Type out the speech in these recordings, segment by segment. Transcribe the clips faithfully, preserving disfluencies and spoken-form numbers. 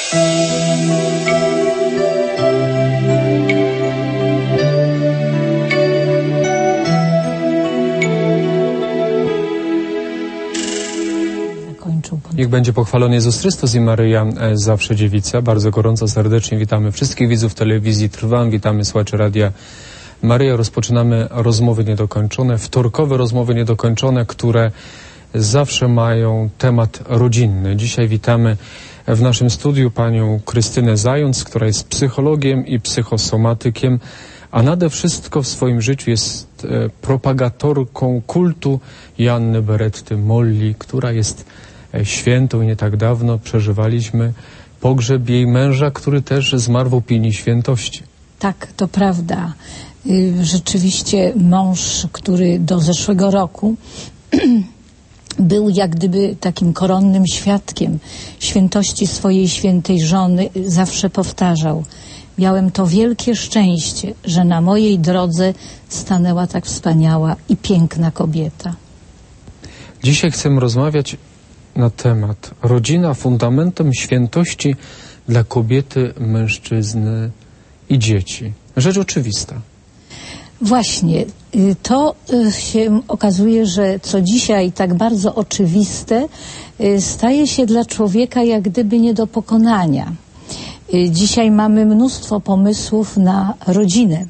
Niech będzie pochwalony Jezus Chrystus i Maryja zawsze dziewica. Bardzo gorąco, serdecznie witamy wszystkich widzów telewizji Trwam, witamy słuchaczy Radia Maryja. Rozpoczynamy rozmowy niedokończone, wtorkowe rozmowy niedokończone, które zawsze mają temat rodzinny. Dzisiaj witamy w naszym studiu panią Krystynę Zając, która jest psychologiem i psychosomatykiem, a nade wszystko w swoim życiu jest e, propagatorką kultu Joanny Beretty Molly, która jest świętą i nie tak dawno przeżywaliśmy pogrzeb jej męża, który też zmarł w opinii świętości. Tak, to prawda. Rzeczywiście mąż, który do zeszłego roku był jak gdyby takim koronnym świadkiem świętości swojej świętej żony, zawsze powtarzał: miałem to wielkie szczęście, że na mojej drodze stanęła tak wspaniała i piękna kobieta. Dzisiaj chcemy rozmawiać na temat rodzina fundamentem świętości dla kobiety, mężczyzny i dzieci. Rzecz oczywista. Właśnie, to się okazuje, że co dzisiaj tak bardzo oczywiste, staje się dla człowieka jak gdyby nie do pokonania. Dzisiaj mamy mnóstwo pomysłów na rodzinę.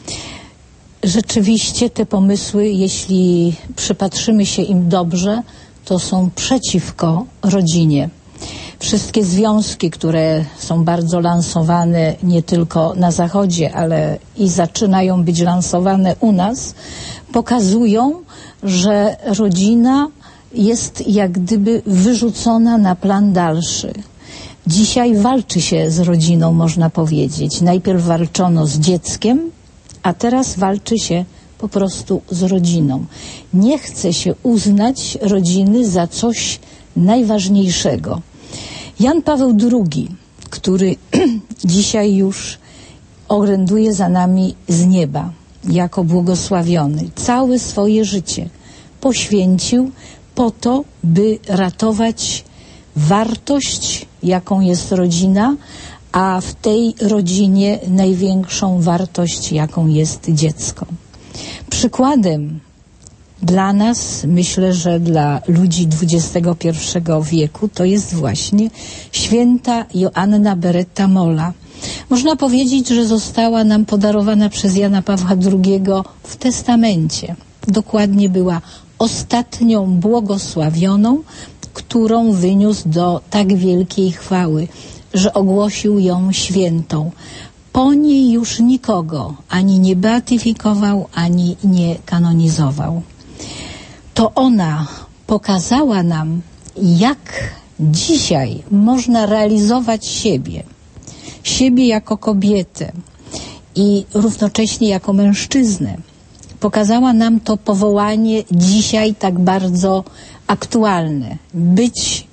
Rzeczywiście te pomysły, jeśli przypatrzymy się im dobrze, to są przeciwko rodzinie. Wszystkie związki, które są bardzo lansowane nie tylko na Zachodzie, ale i zaczynają być lansowane u nas, pokazują, że rodzina jest jak gdyby wyrzucona na plan dalszy. Dzisiaj walczy się z rodziną, można powiedzieć. Najpierw walczono z dzieckiem, a teraz walczy się po prostu z rodziną. Nie chce się uznać rodziny za coś najważniejszego. Jan Paweł drugi, który dzisiaj już oręduje za nami z nieba jako błogosławiony, całe swoje życie poświęcił po to, by ratować wartość, jaką jest rodzina, a w tej rodzinie największą wartość, jaką jest dziecko. Przykładem dla nas, myślę, że dla ludzi dwudziestego pierwszego wieku, to jest właśnie święta Joanna Beretta Molla. Można powiedzieć, że została nam podarowana przez Jana Pawła drugiego w testamencie. Dokładnie była ostatnią błogosławioną, którą wyniósł do tak wielkiej chwały, że ogłosił ją świętą. Po niej już nikogo ani nie beatyfikował, ani nie kanonizował. To ona pokazała nam, jak dzisiaj można realizować siebie. Siebie jako kobietę i równocześnie jako mężczyznę. Pokazała nam to powołanie dzisiaj tak bardzo aktualne. Być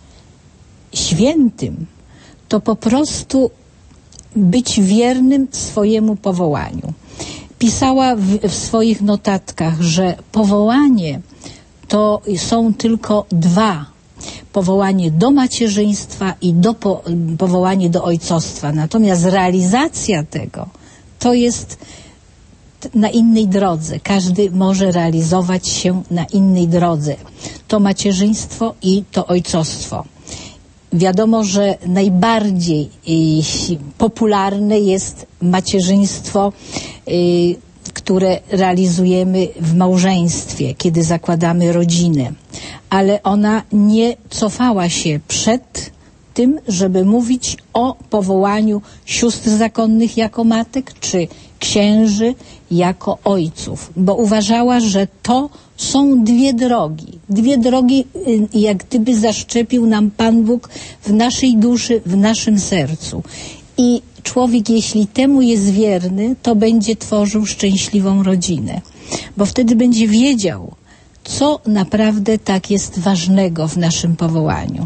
świętym to po prostu być wiernym swojemu powołaniu. Pisała w, w swoich notatkach, że powołanie to są tylko dwa. Powołanie do macierzyństwa i do po, powołanie do ojcostwa. Natomiast realizacja tego to jest na innej drodze. Każdy może realizować się na innej drodze. To macierzyństwo i to ojcostwo. Wiadomo, że najbardziej y, popularne jest macierzyństwo, y, które realizujemy w małżeństwie, kiedy zakładamy rodzinę. Ale ona nie cofała się przed tym, żeby mówić o powołaniu sióstr zakonnych jako matek, czy księży jako ojców, bo uważała, że to są dwie drogi. Dwie drogi, jak gdyby zaszczepił nam Pan Bóg w naszej duszy, w naszym sercu. I człowiek, jeśli temu jest wierny, to będzie tworzył szczęśliwą rodzinę, bo wtedy będzie wiedział, co naprawdę tak jest ważnego w naszym powołaniu.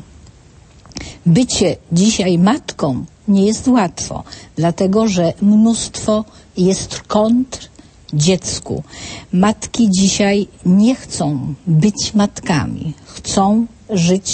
Bycie dzisiaj matką nie jest łatwo, dlatego że mnóstwo jest kontr dziecku. Matki dzisiaj nie chcą być matkami, chcą żyć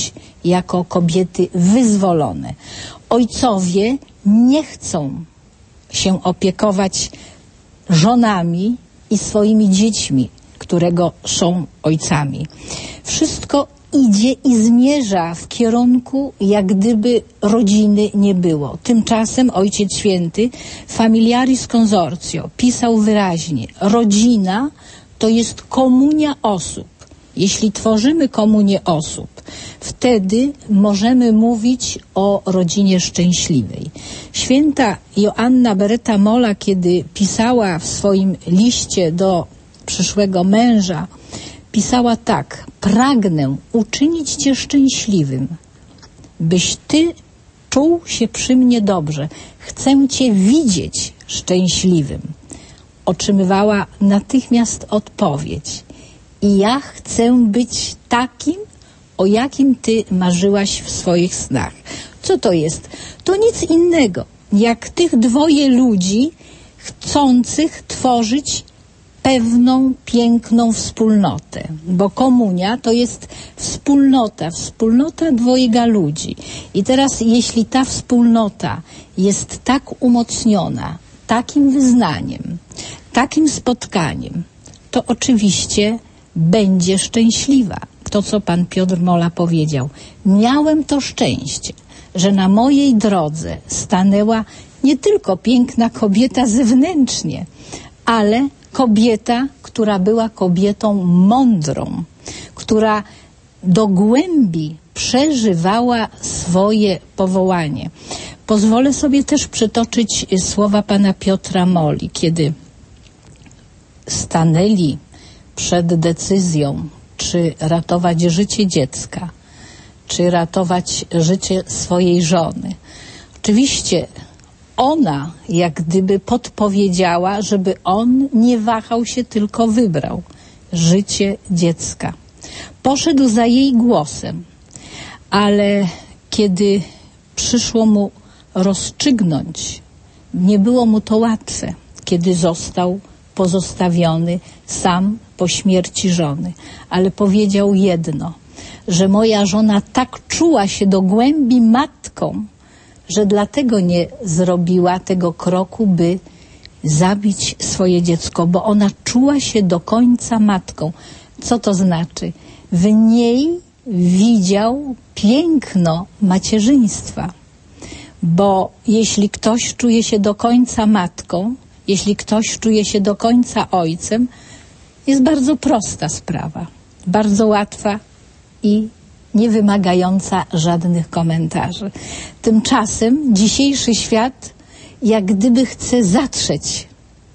jako kobiety wyzwolone. Ojcowie nie chcą się opiekować żonami i swoimi dziećmi, którego są ojcami. Wszystko idzie i zmierza w kierunku, jak gdyby rodziny nie było. Tymczasem Ojciec Święty Familiaris Consortio pisał wyraźnie, rodzina to jest komunia osób. Jeśli tworzymy komunię osób, wtedy możemy mówić o rodzinie szczęśliwej. Święta Joanna Beretta Molla, kiedy pisała w swoim liście do przyszłego męża, pisała tak: pragnę uczynić Cię szczęśliwym, byś Ty czuł się przy mnie dobrze. Chcę Cię widzieć szczęśliwym. Otrzymywała natychmiast odpowiedź: i ja chcę być takim, o jakim Ty marzyłaś w swoich snach. Co to jest? To nic innego, jak tych dwoje ludzi chcących tworzyć pewną, piękną wspólnotę, bo komunia to jest wspólnota, wspólnota dwojga ludzi. I teraz, jeśli ta wspólnota jest tak umocniona takim wyznaniem, takim spotkaniem, to oczywiście będzie szczęśliwa. To, co pan Piotr Molla powiedział. Miałem to szczęście, że na mojej drodze stanęła nie tylko piękna kobieta zewnętrznie, ale kobieta, która była kobietą mądrą, która do głębi przeżywała swoje powołanie. Pozwolę sobie też przytoczyć słowa pana Piotra Molli, kiedy stanęli przed decyzją, czy ratować życie dziecka, czy ratować życie swojej żony. Oczywiście ona jak gdyby podpowiedziała, żeby on nie wahał się, tylko wybrał życie dziecka. Poszedł za jej głosem, ale kiedy przyszło mu rozstrzygnąć, nie było mu to łatwe, kiedy został pozostawiony sam po śmierci żony. Ale powiedział jedno, że moja żona tak czuła się do głębi matką, że dlatego nie zrobiła tego kroku, by zabić swoje dziecko, bo ona czuła się do końca matką. Co to znaczy? W niej widział piękno macierzyństwa. Bo jeśli ktoś czuje się do końca matką, jeśli ktoś czuje się do końca ojcem, jest bardzo prosta sprawa, bardzo łatwa i nie wymagająca żadnych komentarzy. Tymczasem dzisiejszy świat jak gdyby chce zatrzeć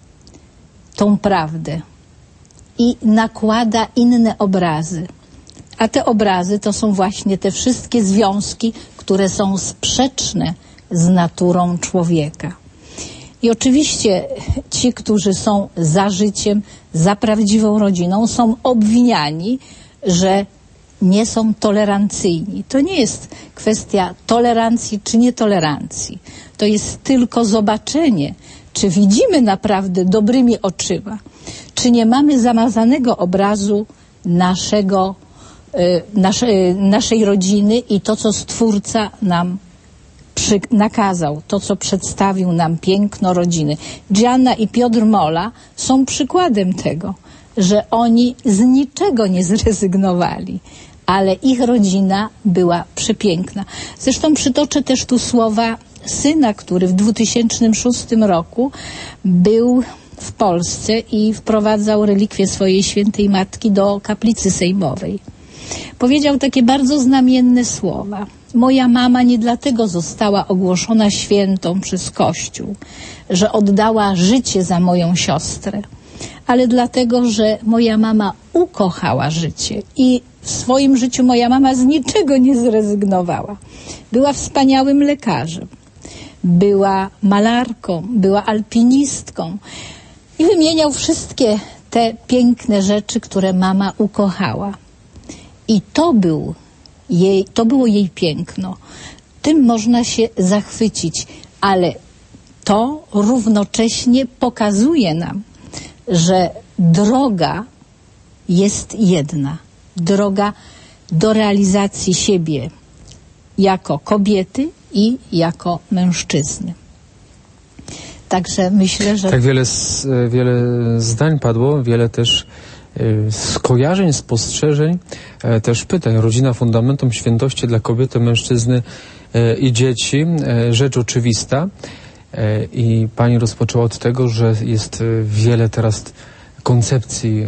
tą prawdę i nakłada inne obrazy. A te obrazy to są właśnie te wszystkie związki, które są sprzeczne z naturą człowieka. I oczywiście ci, którzy są za życiem, za prawdziwą rodziną, są obwiniani, że nie są tolerancyjni. To nie jest kwestia tolerancji czy nietolerancji. To jest tylko zobaczenie, czy widzimy naprawdę dobrymi oczyma, czy nie mamy zamazanego obrazu naszego, y, nasze, y, naszej rodziny i to, co Stwórca nam przy, nakazał, to, co przedstawił nam piękno rodziny. Gianna i Piotr Molla są przykładem tego, że oni z niczego nie zrezygnowali, ale ich rodzina była przepiękna. Zresztą przytoczę też tu słowa syna, który w dwutysięcznym szóstym roku był w Polsce i wprowadzał relikwie swojej świętej matki do kaplicy sejmowej. Powiedział takie bardzo znamienne słowa. Moja mama nie dlatego została ogłoszona świętą przez Kościół, że oddała życie za moją siostrę, ale dlatego, że moja mama ukochała życie i w swoim życiu moja mama z niczego nie zrezygnowała. Była wspaniałym lekarzem, była malarką, była alpinistką i wymieniał wszystkie te piękne rzeczy, które mama ukochała. I to był jej, to było jej piękno. Tym można się zachwycić, ale to równocześnie pokazuje nam, że droga jest jedna. Droga do realizacji siebie jako kobiety i jako mężczyzny. Także myślę, że... Tak wiele, wiele zdań padło, wiele też skojarzeń, spostrzeżeń, też pytań. Rodzina fundamentum świętości dla kobiety, mężczyzny i dzieci. Rzecz oczywista. I pani rozpoczęła od tego, że jest wiele teraz koncepcji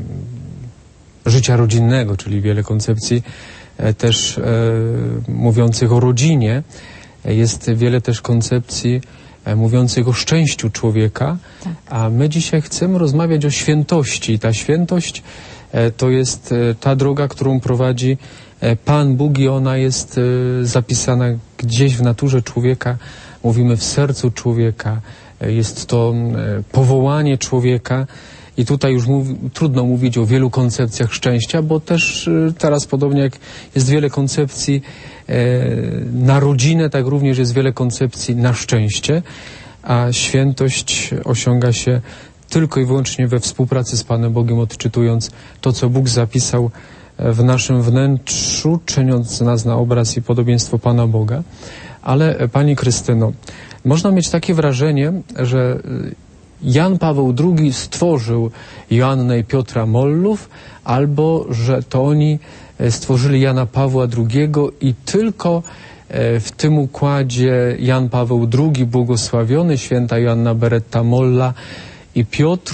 życia rodzinnego, czyli wiele koncepcji też e, mówiących o rodzinie. Jest wiele też koncepcji e, mówiących o szczęściu człowieka, tak. A my dzisiaj chcemy rozmawiać o świętości. Ta świętość e, to jest e, ta droga, którą prowadzi e, Pan Bóg i ona jest e, zapisana gdzieś w naturze człowieka, mówimy w sercu człowieka. E, jest to e, powołanie człowieka. I tutaj już mów, trudno mówić o wielu koncepcjach szczęścia, bo też y, teraz podobnie jak jest wiele koncepcji e, na rodzinę, tak również jest wiele koncepcji na szczęście, a świętość osiąga się tylko i wyłącznie we współpracy z Panem Bogiem, odczytując to, co Bóg zapisał w naszym wnętrzu, czyniąc nas na obraz i podobieństwo Pana Boga. Ale Pani Krystyno, można mieć takie wrażenie, że Jan Paweł drugi stworzył Joannę i Piotra Mollów, albo że to oni stworzyli Jana Pawła drugiego i tylko w tym układzie Jan Paweł drugi błogosławiony, święta Joanna Beretta Molla i Piotr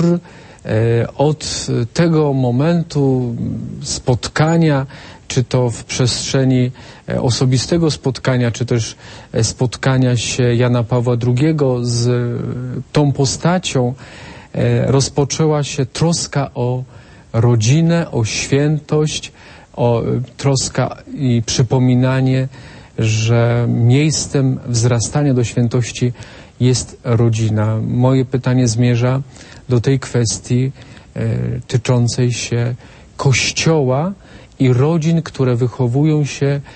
od tego momentu spotkania, czy to w przestrzeni osobistego spotkania, czy też spotkania się Jana Pawła drugiego z tą postacią, rozpoczęła się troska o rodzinę, o świętość, o troska i przypominanie, że miejscem wzrastania do świętości jest rodzina. Moje pytanie zmierza do tej kwestii e, tyczącej się Kościoła i rodzin, które wychowują się e,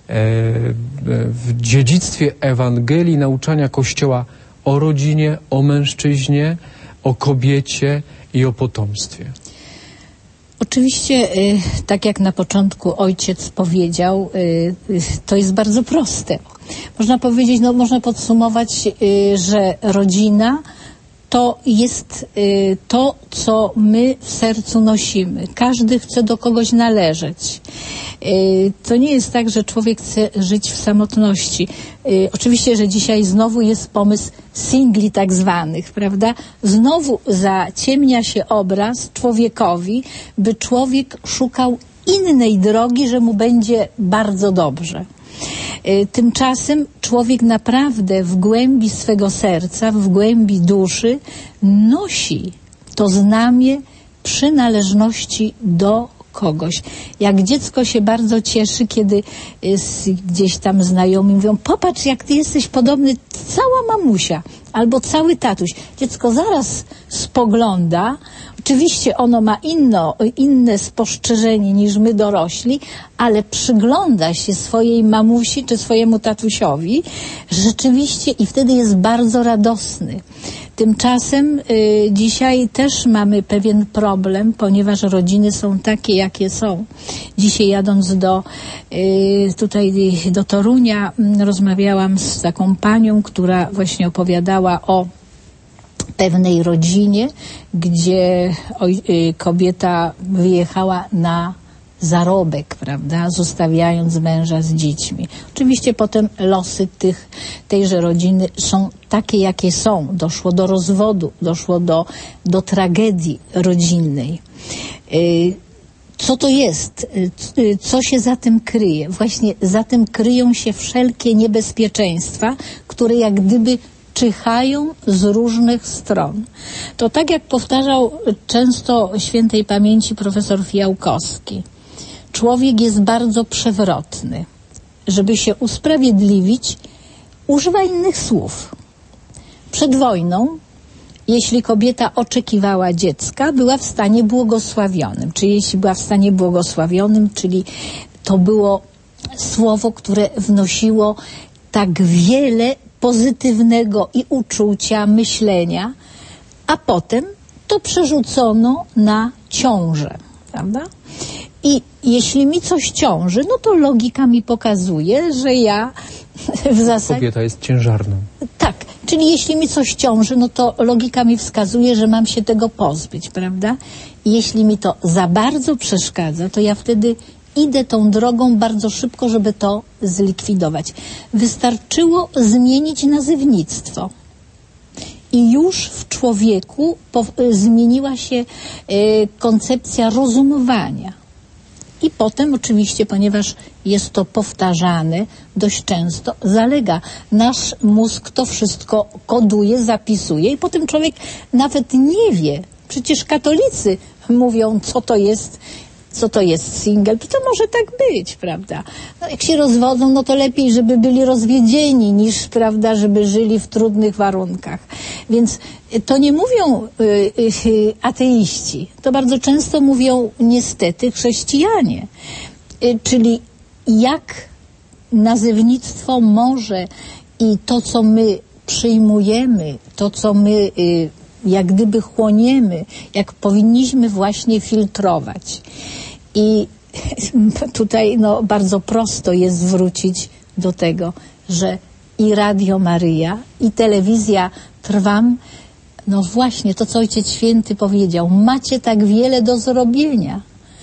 w dziedzictwie Ewangelii, nauczania Kościoła o rodzinie, o mężczyźnie, o kobiecie i o potomstwie. Oczywiście, tak jak na początku ojciec powiedział, to jest bardzo proste. Można powiedzieć, no można podsumować, że rodzina to jest to, co my w sercu nosimy. Każdy chce do kogoś należeć. To nie jest tak, że człowiek chce żyć w samotności. Oczywiście, że dzisiaj znowu jest pomysł singli tak zwanych, prawda? Znowu zaciemnia się obraz człowiekowi, by człowiek szukał innej drogi, że mu będzie bardzo dobrze. Tymczasem człowiek naprawdę w głębi swego serca, w głębi duszy nosi to znamię przynależności do kogoś. Jak dziecko się bardzo cieszy, kiedy gdzieś tam znajomi mówią, popatrz, jak ty jesteś podobny, cała mamusia albo cały tatuś. Dziecko zaraz spogląda. Oczywiście ono ma inno, inne spostrzeżenie niż my dorośli, ale przygląda się swojej mamusi czy swojemu tatusiowi rzeczywiście i wtedy jest bardzo radosny. Tymczasem y, dzisiaj też mamy pewien problem, ponieważ rodziny są takie, jakie są. Dzisiaj jadąc do y, tutaj do Torunia y, rozmawiałam z taką panią, która właśnie opowiadała o pewnej rodzinie, gdzie oj, y, kobieta wyjechała na zarobek, prawda, zostawiając męża z dziećmi. Oczywiście potem losy tych, tejże rodziny są takie, jakie są. Doszło do rozwodu, doszło do, do tragedii rodzinnej. Y, co to jest? Y, co się za tym kryje? Właśnie za tym kryją się wszelkie niebezpieczeństwa, które jak gdyby czyhają z różnych stron. To tak jak powtarzał często świętej pamięci profesor Fijałkowski, człowiek jest bardzo przewrotny. Żeby się usprawiedliwić, używa innych słów. Przed wojną, jeśli kobieta oczekiwała dziecka, była w stanie błogosławionym. Czyli jeśli była w stanie błogosławionym, czyli to było słowo, które wnosiło tak wiele pozytywnego i uczucia, myślenia, a potem to przerzucono na ciążę, prawda? I jeśli mi coś ciąży, no to logika mi pokazuje, że ja w zasadzie... Kobieta jest ciężarną. Tak, czyli jeśli mi coś ciąży, no to logika mi wskazuje, że mam się tego pozbyć, prawda? I jeśli mi to za bardzo przeszkadza, to ja wtedy idę tą drogą bardzo szybko, żeby to zlikwidować. Wystarczyło zmienić nazewnictwo. I już w człowieku po, zmieniła się y, koncepcja rozumowania. I potem oczywiście, ponieważ jest to powtarzane dość często, zalega. Nasz mózg to wszystko koduje, zapisuje i potem człowiek nawet nie wie. Przecież katolicy mówią, co to jest, co to jest single. To, to może tak być, prawda? No, jak się rozwodzą, no to lepiej, żeby byli rozwiedzieni, niż, prawda, żeby żyli w trudnych warunkach. Więc to nie mówią y, y, ateiści. To bardzo często mówią niestety chrześcijanie. Y, czyli jak nazewnictwo może i to, co my przyjmujemy, to, co my y, jak gdyby chłoniemy, jak powinniśmy właśnie filtrować. I tutaj no, bardzo prosto jest wrócić do tego, że i Radio Maryja, i telewizja Trwam, no właśnie to, co Ojciec Święty powiedział, macie tak wiele do zrobienia.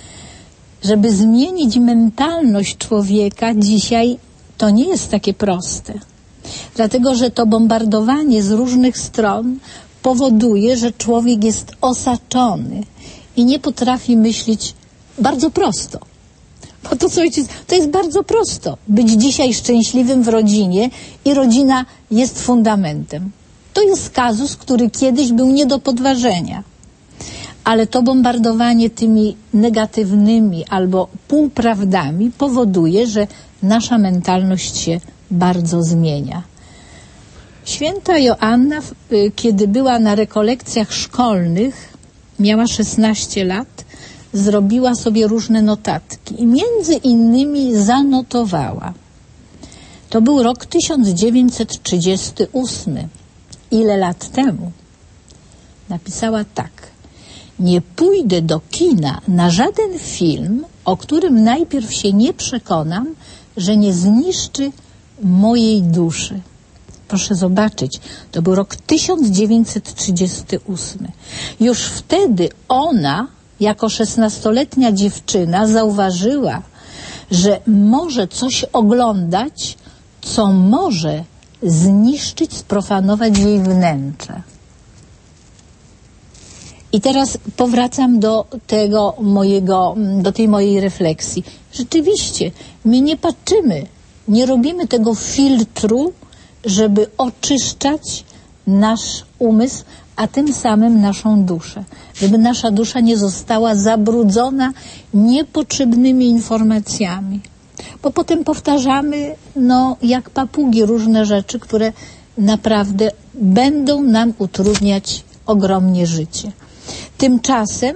Żeby zmienić mentalność człowieka dzisiaj, to nie jest takie proste. Dlatego, że to bombardowanie z różnych stron powoduje, że człowiek jest osaczony i nie potrafi myśleć bardzo prosto. Bo to, co ojciec, to jest bardzo prosto. Być dzisiaj szczęśliwym w rodzinie i rodzina jest fundamentem. To jest kazus, który kiedyś był nie do podważenia. Ale to bombardowanie tymi negatywnymi albo półprawdami powoduje, że nasza mentalność się bardzo zmienia. Święta Joanna, kiedy była na rekolekcjach szkolnych, miała szesnaście lat, zrobiła sobie różne notatki i między innymi zanotowała. To był rok tysiąc dziewięćset trzydziesty ósmy. Ile lat temu? Napisała tak. Nie pójdę do kina na żaden film, o którym najpierw się nie przekonam, że nie zniszczy mojej duszy. Proszę zobaczyć, to był rok tysiąc dziewięćset trzydziesty ósmy. Już wtedy ona, jako szesnastoletnia dziewczyna, zauważyła, że może coś oglądać, co może zniszczyć, sprofanować jej wnętrze. I teraz powracam do tego mojego, do tej mojej refleksji. Rzeczywiście, my nie patrzymy, nie robimy tego filtru, żeby oczyszczać nasz umysł, a tym samym naszą duszę. Żeby nasza dusza nie została zabrudzona niepotrzebnymi informacjami. Bo potem powtarzamy, no, jak papugi, różne rzeczy, które naprawdę będą nam utrudniać ogromnie życie. Tymczasem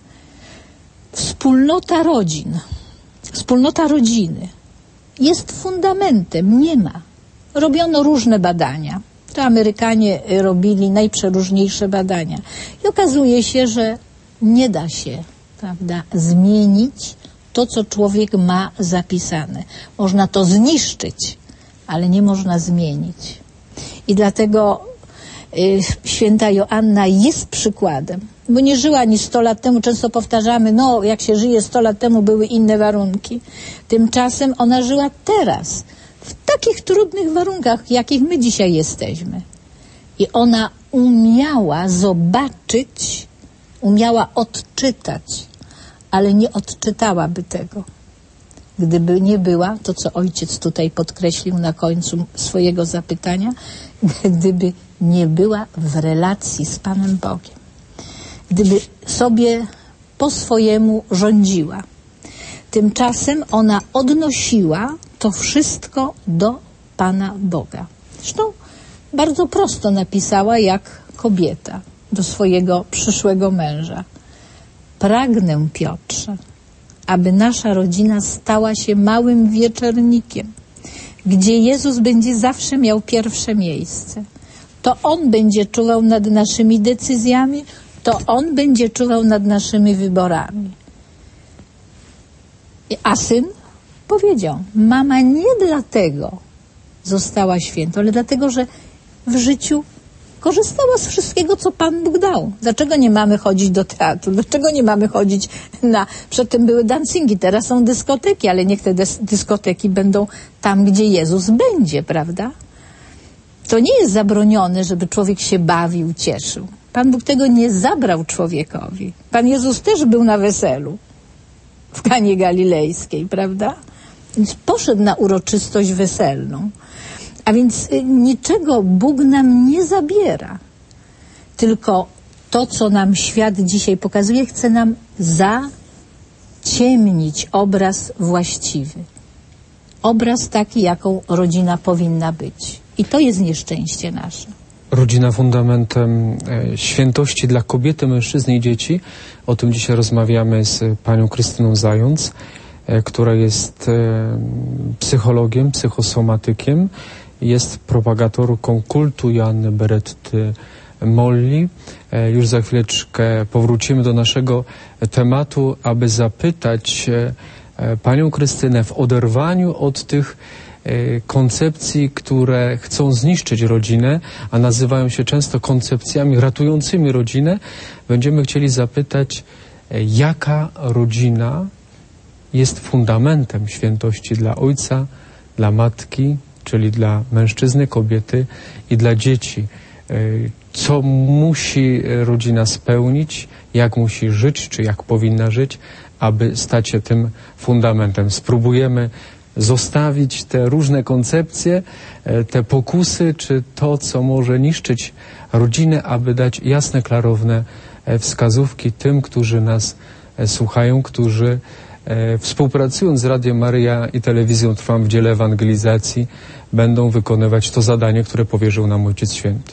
wspólnota rodzin, wspólnota rodziny jest fundamentem, nie ma. Robiono różne badania. To Amerykanie robili najprzeróżniejsze badania. I okazuje się, że nie da się, prawda, zmienić to, co człowiek ma zapisane. Można to zniszczyć, ale nie można zmienić. I dlatego y, święta Joanna jest przykładem, bo nie żyła ani sto lat temu. Często powtarzamy, no jak się żyje sto lat temu, były inne warunki. Tymczasem ona żyła teraz, w takich trudnych warunkach, jakich my dzisiaj jesteśmy. I ona umiała zobaczyć, umiała odczytać, ale nie odczytałaby tego, gdyby nie była, to co ojciec tutaj podkreślił na końcu swojego zapytania, gdyby nie była w relacji z Panem Bogiem. Gdyby sobie po swojemu rządziła. Tymczasem ona odnosiła to wszystko do Pana Boga. Zresztą bardzo prosto napisała jak kobieta do swojego przyszłego męża. Pragnę, Piotrze, aby nasza rodzina stała się małym wieczornikiem, gdzie Jezus będzie zawsze miał pierwsze miejsce. To On będzie czuwał nad naszymi decyzjami, to On będzie czuwał nad naszymi wyborami. A syn powiedział, mama nie dlatego została świętą, ale dlatego, że w życiu korzystała z wszystkiego, co Pan Bóg dał. Dlaczego nie mamy chodzić do teatru? Dlaczego nie mamy chodzić na... Przedtem były dancingi, teraz są dyskoteki, ale niech te dyskoteki będą tam, gdzie Jezus będzie, prawda? To nie jest zabronione, żeby człowiek się bawił, cieszył. Pan Bóg tego nie zabrał człowiekowi. Pan Jezus też był na weselu w Kanie Galilejskiej, prawda? Więc poszedł na uroczystość weselną. A więc y, niczego Bóg nam nie zabiera. Tylko to, co nam świat dzisiaj pokazuje, chce nam zaciemnić obraz właściwy. Obraz taki, jaką rodzina powinna być. I to jest nieszczęście nasze. Rodzina fundamentem e, świętości dla kobiety, mężczyzny i dzieci. O tym dzisiaj rozmawiamy z panią Krystyną Zając, e, która jest e, psychologiem, psychosomatykiem. Jest propagatorką kultu Joanny Beretty Molly. E, już za chwileczkę powrócimy do naszego tematu, aby zapytać e, e, panią Krystynę w oderwaniu od tych koncepcji, które chcą zniszczyć rodzinę, a nazywają się często koncepcjami ratującymi rodzinę. Będziemy chcieli zapytać, jaka rodzina jest fundamentem świętości dla ojca, dla matki, czyli dla mężczyzny, kobiety i dla dzieci. Co musi rodzina spełnić, jak musi żyć, czy jak powinna żyć, aby stać się tym fundamentem. Spróbujemy zostawić te różne koncepcje, te pokusy, czy to, co może niszczyć rodzinę, aby dać jasne, klarowne wskazówki tym, którzy nas słuchają, którzy współpracując z Radiem Maryja i Telewizją Trwam w dziele ewangelizacji będą wykonywać to zadanie, które powierzył nam Ojciec Święty.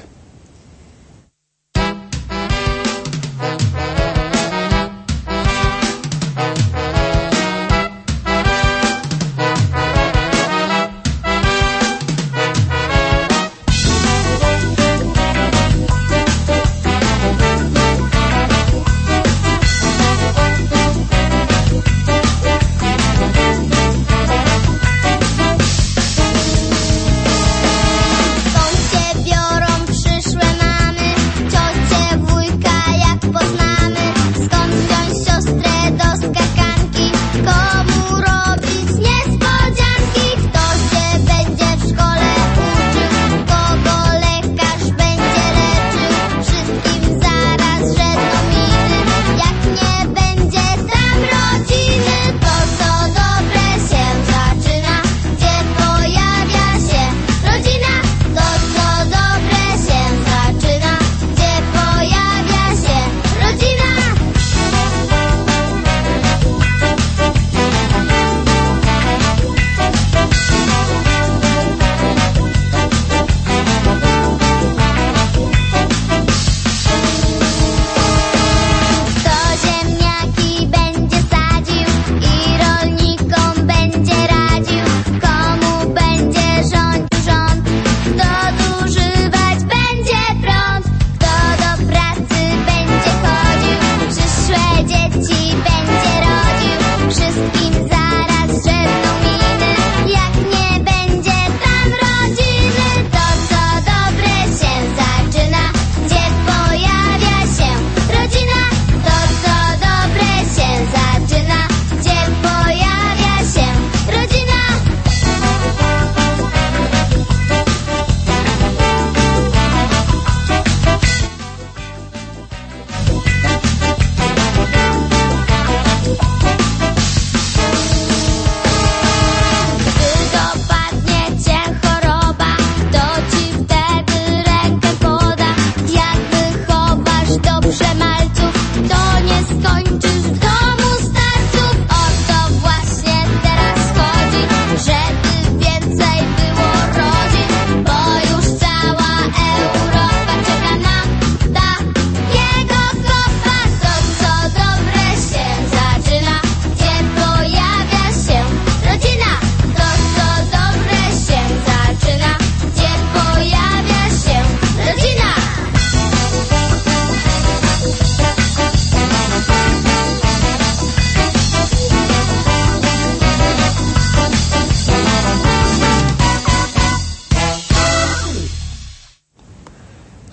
Biorą przy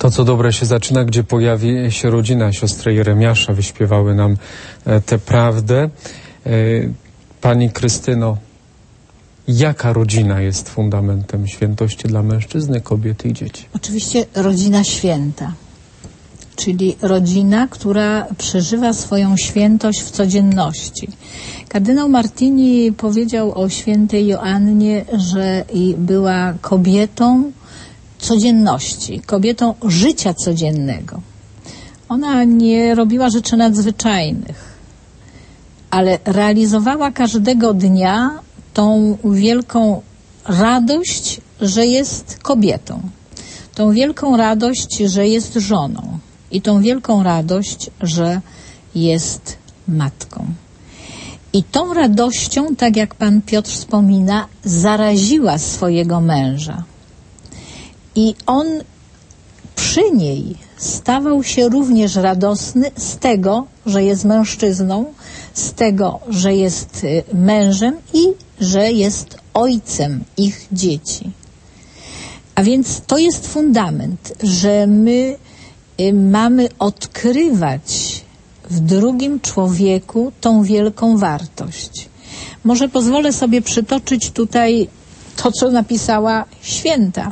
To, co dobre się zaczyna, gdzie pojawi się rodzina. Siostry Jeremiasza wyśpiewały nam tę prawdę. Pani Krystyno, jaka rodzina jest fundamentem świętości dla mężczyzny, kobiety i dzieci? Oczywiście rodzina święta, czyli rodzina, która przeżywa swoją świętość w codzienności. Kardynał Martini powiedział o świętej Joannie, że była kobietą codzienności, kobietą życia codziennego. Ona nie robiła rzeczy nadzwyczajnych, ale realizowała każdego dnia tą wielką radość, że jest kobietą, tą wielką radość, że jest żoną i tą wielką radość, że jest matką. I tą radością, tak jak pan Piotr wspomina, zaraziła swojego męża. I on przy niej stawał się również radosny z tego, że jest mężczyzną, z tego, że jest mężem i że jest ojcem ich dzieci. A więc to jest fundament, że my mamy odkrywać w drugim człowieku tą wielką wartość. Może pozwolę sobie przytoczyć tutaj to, co napisała święta.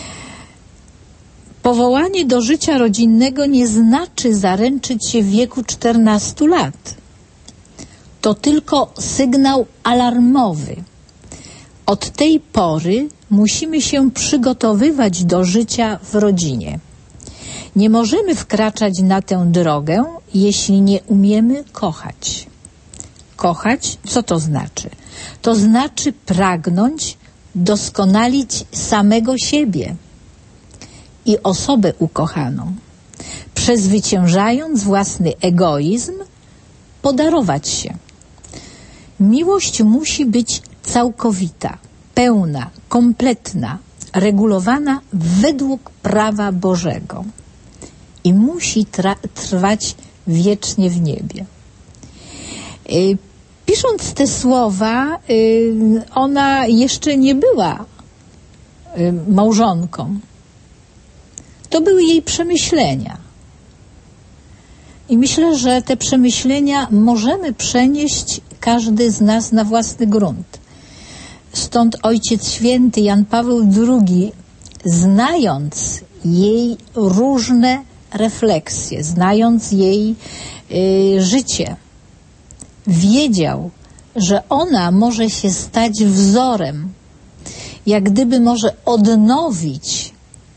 Powołanie do życia rodzinnego nie znaczy zaręczyć się w wieku czternastu lat. To tylko sygnał alarmowy. Od tej pory musimy się przygotowywać do życia w rodzinie. Nie możemy wkraczać na tę drogę, jeśli nie umiemy kochać. Kochać, co to znaczy? To znaczy pragnąć doskonalić samego siebie i osobę ukochaną, przezwyciężając własny egoizm, podarować się. Miłość musi być całkowita, pełna, kompletna, regulowana według prawa Bożego i musi trwać wiecznie w niebie. Yy, pisząc te słowa, yy, ona jeszcze nie była yy, małżonką. To były jej przemyślenia. I myślę, że te przemyślenia możemy przenieść każdy z nas na własny grunt. Stąd Ojciec Święty Jan Paweł drugi, znając jej różne refleksje, znając jej y, życie, wiedział, że ona może się stać wzorem, jak gdyby może odnowić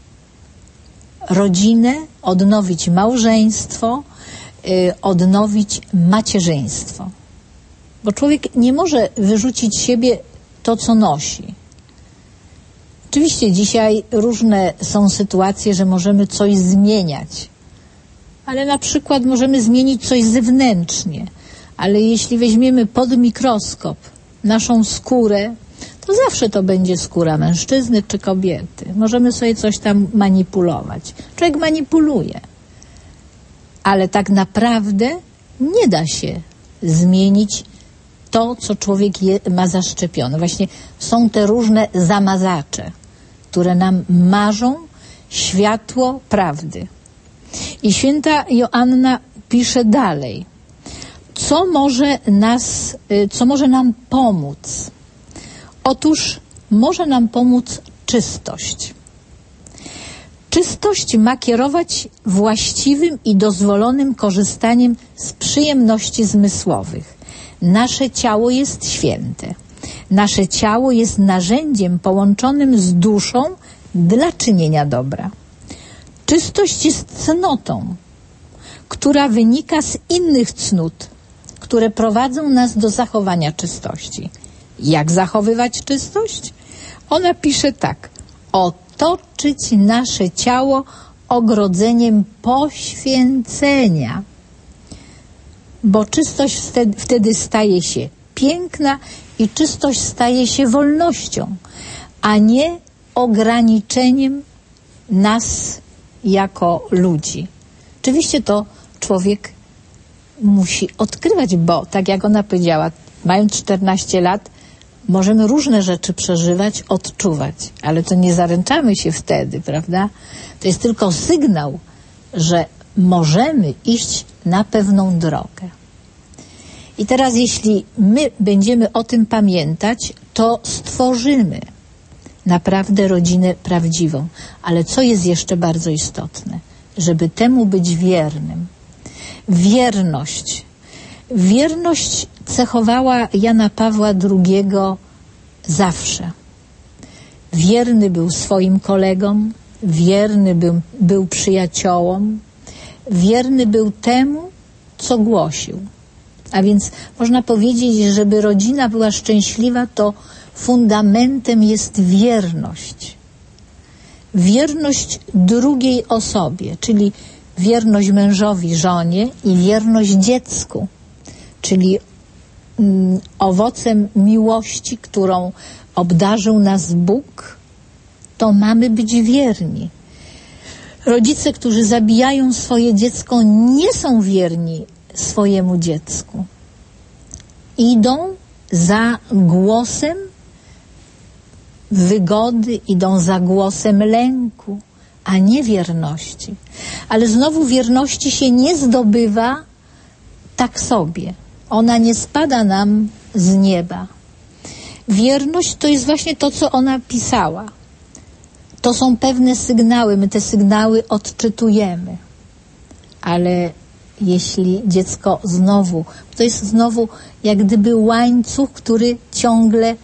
rodzinę, odnowić małżeństwo, y, odnowić macierzyństwo. Bo człowiek nie może wyrzucić z siebie to, co nosi. Oczywiście dzisiaj różne są sytuacje, że możemy coś zmieniać, ale na przykład możemy zmienić coś zewnętrznie, ale jeśli weźmiemy pod mikroskop naszą skórę, to zawsze to będzie skóra mężczyzny czy kobiety. Możemy sobie coś tam manipulować. Człowiek manipuluje, ale tak naprawdę nie da się zmienić to, co człowiek je, ma zaszczepione. Właśnie są te różne zamazacze, które nam marzą światło prawdy. I święta Joanna pisze dalej, co może nas, co może nam pomóc. Otóż może nam pomóc czystość. Czystość ma kierować właściwym i dozwolonym korzystaniem z przyjemności zmysłowych. Nasze ciało jest święte. Nasze ciało jest narzędziem połączonym z duszą dla czynienia dobra. Czystość jest cnotą, która wynika z innych cnót, które prowadzą nas do zachowania czystości. Jak zachowywać czystość? Ona pisze tak. Otoczyć nasze ciało ogrodzeniem poświęcenia. Bo czystość wtedy staje się piękna i czystość staje się wolnością, a nie ograniczeniem nas jako ludzi. Oczywiście to człowiek musi odkrywać, bo tak jak ona powiedziała, mając czternaście lat, możemy różne rzeczy przeżywać, odczuwać, ale to nie zaręczamy się wtedy, prawda? To jest tylko sygnał, że możemy iść na pewną drogę. I teraz jeśli my będziemy o tym pamiętać, to stworzymy naprawdę rodzinę prawdziwą. Ale co jest jeszcze bardzo istotne? Żeby temu być wiernym. Wierność. Wierność cechowała Jana Pawła drugiego zawsze. Wierny był swoim kolegom, wierny był, był przyjaciołom, wierny był temu, co głosił. A więc można powiedzieć, żeby rodzina była szczęśliwa, to fundamentem jest wierność. Wierność drugiej osobie, czyli wierność mężowi, żonie i wierność dziecku, czyli mm, owocem miłości, którą obdarzył nas Bóg, to mamy być wierni. Rodzice, którzy zabijają swoje dziecko, nie są wierni swojemu dziecku. Idą za głosem wygody, idą za głosem lęku, a nie wierności. Ale znowu wierności się nie zdobywa tak sobie. Ona nie spada nam z nieba. Wierność to jest właśnie to, co ona pisała. To są pewne sygnały, my te sygnały odczytujemy. Ale jeśli dziecko znowu, to jest znowu jak gdyby łańcuch, który ciągle,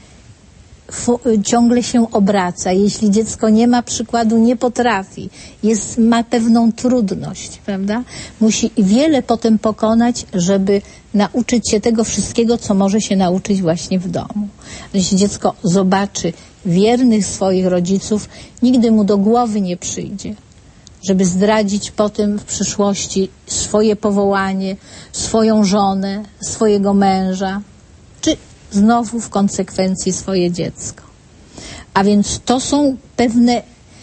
fu, ciągle się obraca. Jeśli dziecko nie ma przykładu, nie potrafi, jest, ma pewną trudność, prawda? Musi wiele potem pokonać, żeby nauczyć się tego wszystkiego, co może się nauczyć właśnie w domu. Jeśli dziecko zobaczy wiernych swoich rodziców, nigdy mu do głowy nie przyjdzie, żeby zdradzić potem w przyszłości swoje powołanie, swoją żonę, swojego męża, czy znowu w konsekwencji swoje dziecko. A więc to są pewne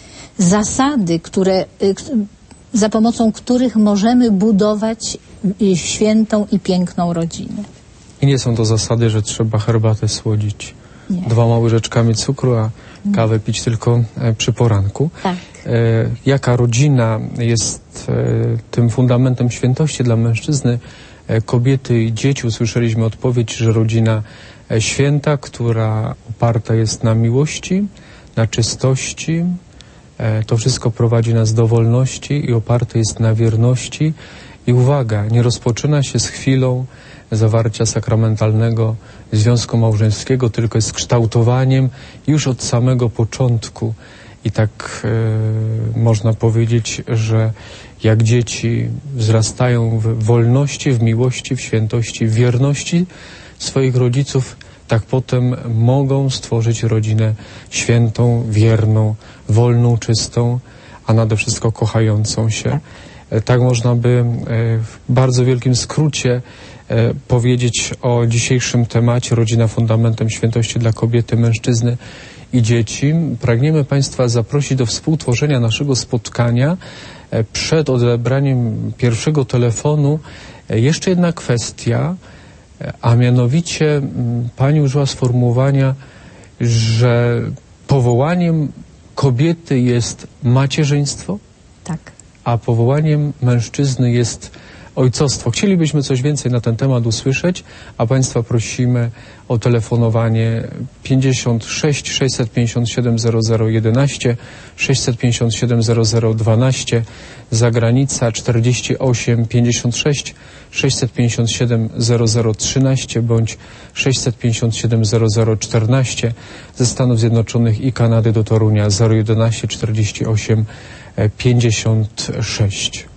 zasady, które, za pomocą których możemy budować świętą i piękną rodzinę. I nie są to zasady, że trzeba herbatę słodzić nie. dwoma łyżeczkami cukru, a kawę pić tylko e, przy poranku. Tak. E, jaka rodzina jest e, tym fundamentem świętości dla mężczyzny, e, kobiety i dzieci? Usłyszeliśmy odpowiedź, że rodzina e, święta, która oparta jest na miłości, na czystości. E, to wszystko prowadzi nas do wolności i oparte jest na wierności. I uwaga, nie rozpoczyna się z chwilą zawarcia sakramentalnego związku małżeńskiego, tylko jest kształtowaniem już od samego początku. I tak e, można powiedzieć, że jak dzieci wzrastają w wolności, w miłości, w świętości, w wierności swoich rodziców, tak potem mogą stworzyć rodzinę świętą, wierną, wolną, czystą, a nade wszystko kochającą się. E, tak można by e, w bardzo wielkim skrócie e, powiedzieć o dzisiejszym temacie rodzina fundamentem świętości dla kobiety, mężczyzny i dzieci. Pragniemy Państwa zaprosić do współtworzenia naszego spotkania. E, przed odebraniem pierwszego telefonu e, jeszcze jedna kwestia, e, a mianowicie m, Pani użyła sformułowania, że powołaniem kobiety jest macierzyństwo, tak, a powołaniem mężczyzny jest ojcostwo. Chcielibyśmy coś więcej na ten temat usłyszeć, a Państwa prosimy o telefonowanie pięćdziesiąt sześć sześćset pięćdziesiąt siedem zero zero jedenaście, sześćset pięćdziesiąt siedem zero zero dwanaście, zagranica czterdzieści osiem pięćdziesiąt sześć sześćset pięćdziesiąt siedem zero zero trzynaście bądź sześćset pięćdziesiąt siedem zero zero czternaście, ze Stanów Zjednoczonych i Kanady do Torunia zero jedenaście czterdzieści osiem pięćdziesiąt sześć.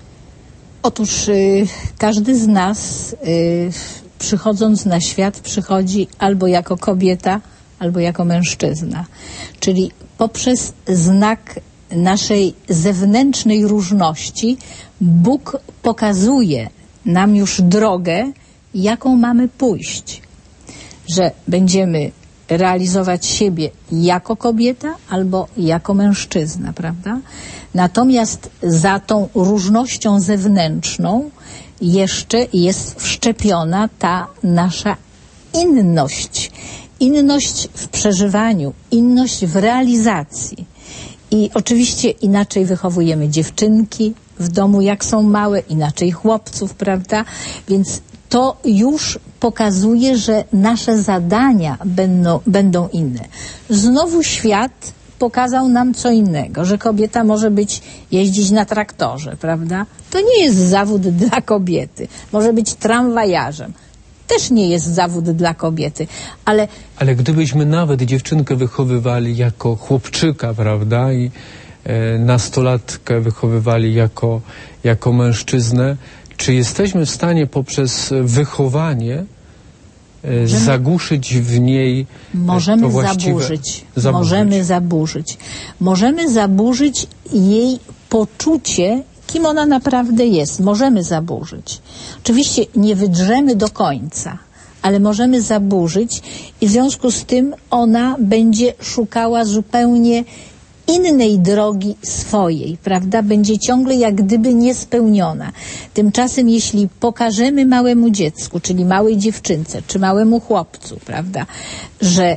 Otóż y, każdy z nas y, przychodząc na świat przychodzi albo jako kobieta, albo jako mężczyzna. Czyli poprzez znak naszej zewnętrznej różności Bóg pokazuje nam już drogę, jaką mamy pójść. Że będziemy realizować siebie jako kobieta albo jako mężczyzna, prawda? Natomiast za tą różnością zewnętrzną jeszcze jest wszczepiona ta nasza inność. inność w przeżywaniu, inność w realizacji. I oczywiście inaczej wychowujemy dziewczynki w domu, jak są małe, inaczej chłopców, prawda? Więc to już pokazuje, że nasze zadania będą, będą inne. Znowu świat pokazał nam co innego, że kobieta może być, jeździć na traktorze, prawda? To nie jest zawód dla kobiety. Może być tramwajarzem. Też nie jest zawód dla kobiety, ale... Ale gdybyśmy nawet dziewczynkę wychowywali jako chłopczyka, prawda, i e, nastolatkę wychowywali jako, jako mężczyznę, czy jesteśmy w stanie poprzez wychowanie e, zagłuszyć w niej Możemy to właściwe... zaburzyć. zaburzyć. Możemy zaburzyć. Możemy zaburzyć jej poczucie, kim ona naprawdę jest. Możemy zaburzyć. Oczywiście nie wydrzemy do końca, ale możemy zaburzyć i w związku z tym ona będzie szukała zupełnie innej drogi swojej, prawda? Będzie ciągle jak gdyby niespełniona. Tymczasem jeśli pokażemy małemu dziecku, czyli małej dziewczynce, czy małemu chłopcu, prawda, że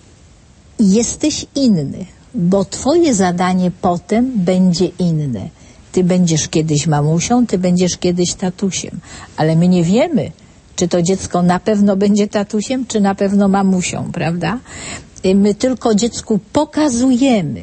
jesteś inny, bo twoje zadanie potem będzie inne. Ty będziesz kiedyś mamusią, ty będziesz kiedyś tatusiem. Ale my nie wiemy, czy to dziecko na pewno będzie tatusiem, czy na pewno mamusią, prawda? My tylko dziecku pokazujemy.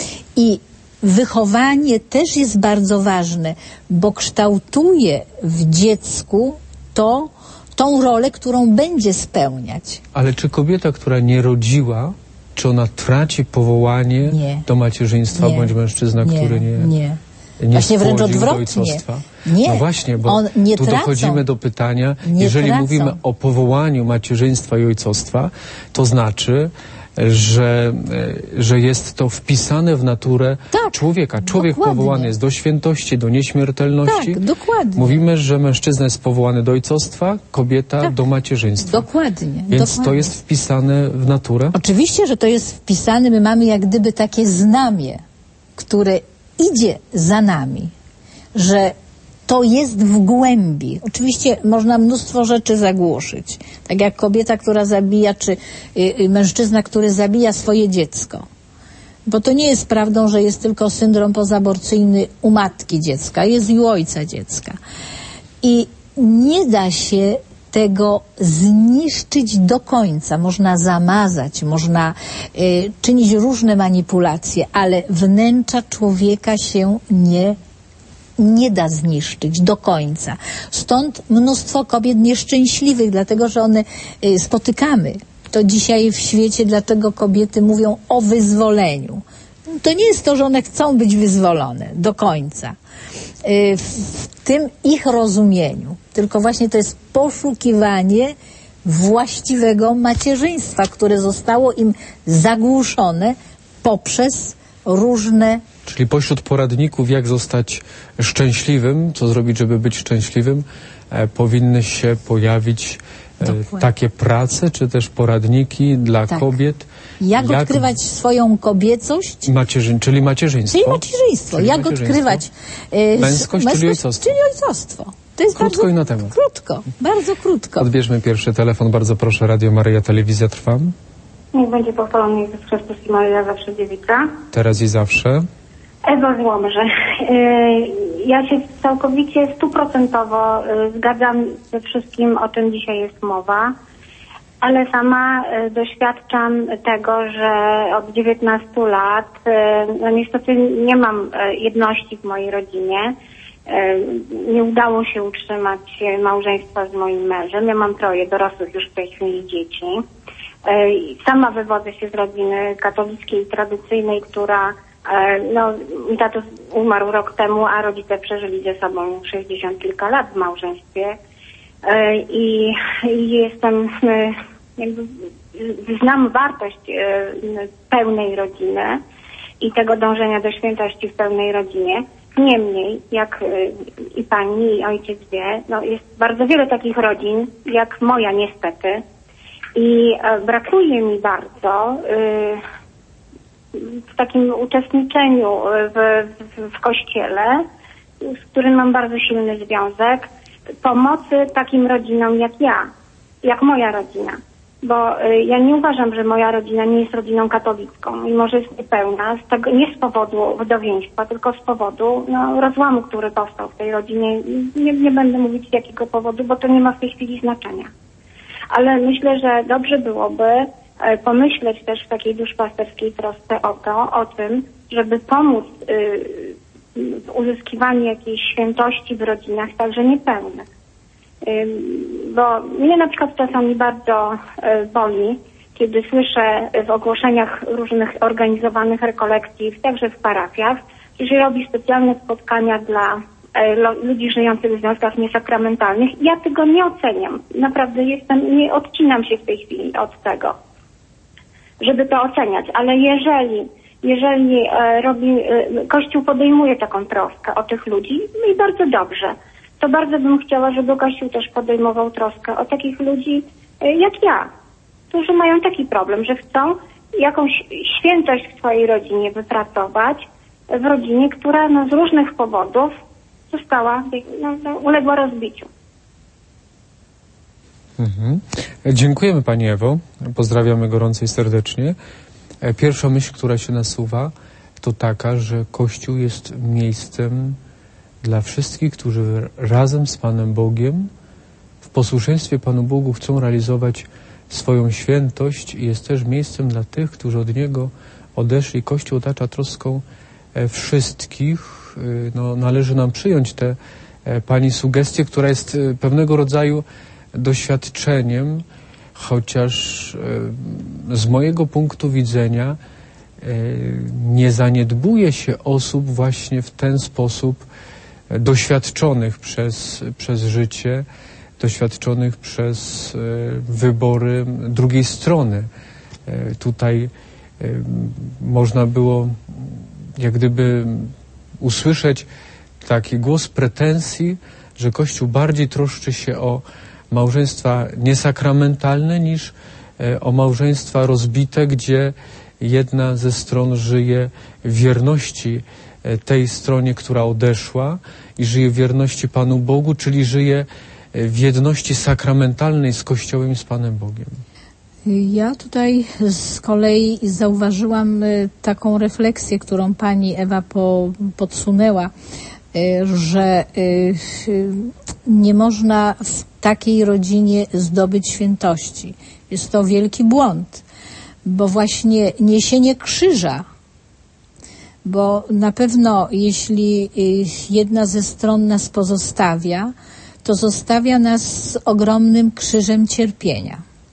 I wychowanie też jest bardzo ważne, bo kształtuje w dziecku to, tą rolę, którą będzie spełniać. Ale czy kobieta, która nie rodziła, czy ona traci powołanie nie. do macierzyństwa, nie. bądź mężczyzna, nie. który nie... nie. Nie właśnie wręcz odwrotnie. Ojcostwa. Nie. No właśnie, bo On, nie tu tracą. dochodzimy do pytania, nie jeżeli tracą. mówimy o powołaniu macierzyństwa i ojcostwa, to znaczy, że, że jest to wpisane w naturę tak, człowieka. Człowiek dokładnie. powołany jest do świętości, do nieśmiertelności. Tak, dokładnie. Mówimy, że mężczyzna jest powołany do ojcostwa, kobieta tak. do macierzyństwa. Dokładnie. Więc dokładnie. to jest wpisane w naturę? Oczywiście, że to jest wpisane. My mamy jak gdyby takie znamie, które idzie za nami, że to jest w głębi. Oczywiście można mnóstwo rzeczy zagłuszyć. Tak jak kobieta, która zabija, czy y, y, mężczyzna, który zabija swoje dziecko. Bo to nie jest prawdą, że jest tylko syndrom pozaborcyjny u matki dziecka. Jest i u ojca dziecka. I nie da się tego zniszczyć do końca. Można zamazać, można y, czynić różne manipulacje, ale wnętrza człowieka się nie nie da zniszczyć do końca. Stąd mnóstwo kobiet nieszczęśliwych, dlatego że one y, spotykamy. To dzisiaj w świecie, dlatego kobiety mówią o wyzwoleniu. To nie jest to, że one chcą być wyzwolone do końca. Y, w, w tym ich rozumieniu. Tylko właśnie to jest poszukiwanie właściwego macierzyństwa, które zostało im zagłuszone poprzez różne... Czyli pośród poradników, jak zostać szczęśliwym, co zrobić, żeby być szczęśliwym, e, powinny się pojawić e, takie prace, czy też poradniki dla tak. kobiet. Jak, jak odkrywać swoją kobiecość. Macierzyn, czyli macierzyństwo. Czyli macierzyństwo. Czyli jak macierzyństwo. odkrywać e, męskość, czyli ojcostwo. Czyli ojcostwo. To jest krótko bardzo, i na temat. Krótko, bardzo krótko. Odbierzmy pierwszy telefon. Bardzo proszę. Radio Maryja, telewizja Trwam. Niech będzie pochwalony Jezus Chrystus i Maryja zawsze dziewica. Teraz i zawsze. Ewa z Łomży. Ja się całkowicie stuprocentowo zgadzam ze wszystkim, o czym dzisiaj jest mowa, ale sama doświadczam tego, że od dziewiętnastu lat no niestety nie mam jedności w mojej rodzinie. Nie udało się utrzymać małżeństwa z moim mężem. Ja mam troje dorosłych już w tej chwili dzieci. Sama wywodzę się z rodziny katolickiej, tradycyjnej, która, no, mój tato umarł rok temu, a rodzice przeżyli ze sobą sześćdziesiąt kilka lat w małżeństwie. I, i jestem, jakby, znam wartość pełnej rodziny i tego dążenia do świętości w pełnej rodzinie. Niemniej, jak i pani, i ojciec wie, no, jest bardzo wiele takich rodzin, jak moja niestety. I e, brakuje mi bardzo y, w takim uczestniczeniu w, w, w kościele, z którym mam bardzo silny związek, pomocy takim rodzinom jak ja, jak moja rodzina. bo y, ja nie uważam, że moja rodzina nie jest rodziną katolicką, mimo że jest niepełna, z tego, nie z powodu wdowieństwa, tylko z powodu no, rozłamu, który powstał w tej rodzinie. Nie, nie będę mówić z jakiego powodu, bo to nie ma w tej chwili znaczenia. Ale myślę, że dobrze byłoby y, pomyśleć też w takiej duszpasterskiej trosce o to, o tym, żeby pomóc y, w uzyskiwaniu jakiejś świętości w rodzinach, także niepełnych. Bo mnie na przykład czasami bardzo boli, kiedy słyszę w ogłoszeniach różnych organizowanych rekolekcji, także w parafiach, że się robi specjalne spotkania dla ludzi żyjących w związkach niesakramentalnych. Ja tego nie oceniam. Naprawdę jestem, nie odcinam się w tej chwili od tego, żeby to oceniać. Ale jeżeli, jeżeli robi, Kościół podejmuje taką troskę o tych ludzi, no i bardzo dobrze, to bardzo bym chciała, żeby Kościół też podejmował troskę o takich ludzi jak ja, którzy mają taki problem, że chcą jakąś świętość w swojej rodzinie wypracować, w rodzinie, która no, z różnych powodów została, no, no, uległa rozbiciu. Mhm. Dziękujemy Pani Ewo, pozdrawiamy gorąco i serdecznie. Pierwsza myśl, która się nasuwa, to taka, że Kościół jest miejscem dla wszystkich, którzy razem z Panem Bogiem w posłuszeństwie Panu Bogu chcą realizować swoją świętość i jest też miejscem dla tych, którzy od Niego odeszli. Kościół otacza troską wszystkich. No, należy nam przyjąć tę Pani sugestię, która jest pewnego rodzaju doświadczeniem, chociaż z mojego punktu widzenia nie zaniedbuje się osób właśnie w ten sposób doświadczonych przez, przez życie, doświadczonych przez e, wybory drugiej strony. E, tutaj e, można było jak gdyby usłyszeć taki głos pretensji, że Kościół bardziej troszczy się o małżeństwa niesakramentalne niż e, o małżeństwa rozbite, gdzie jedna ze stron żyje w wierności tej stronie, która odeszła i żyje w wierności Panu Bogu, czyli żyje w jedności sakramentalnej z Kościołem i z Panem Bogiem. Ja tutaj z kolei zauważyłam taką refleksję, którą Pani Ewa po, podsunęła, że nie można w takiej rodzinie zdobyć świętości. Jest to wielki błąd, bo właśnie niesienie krzyża, bo na pewno jeśli jedna ze stron nas pozostawia, to zostawia nas z ogromnym krzyżem cierpienia.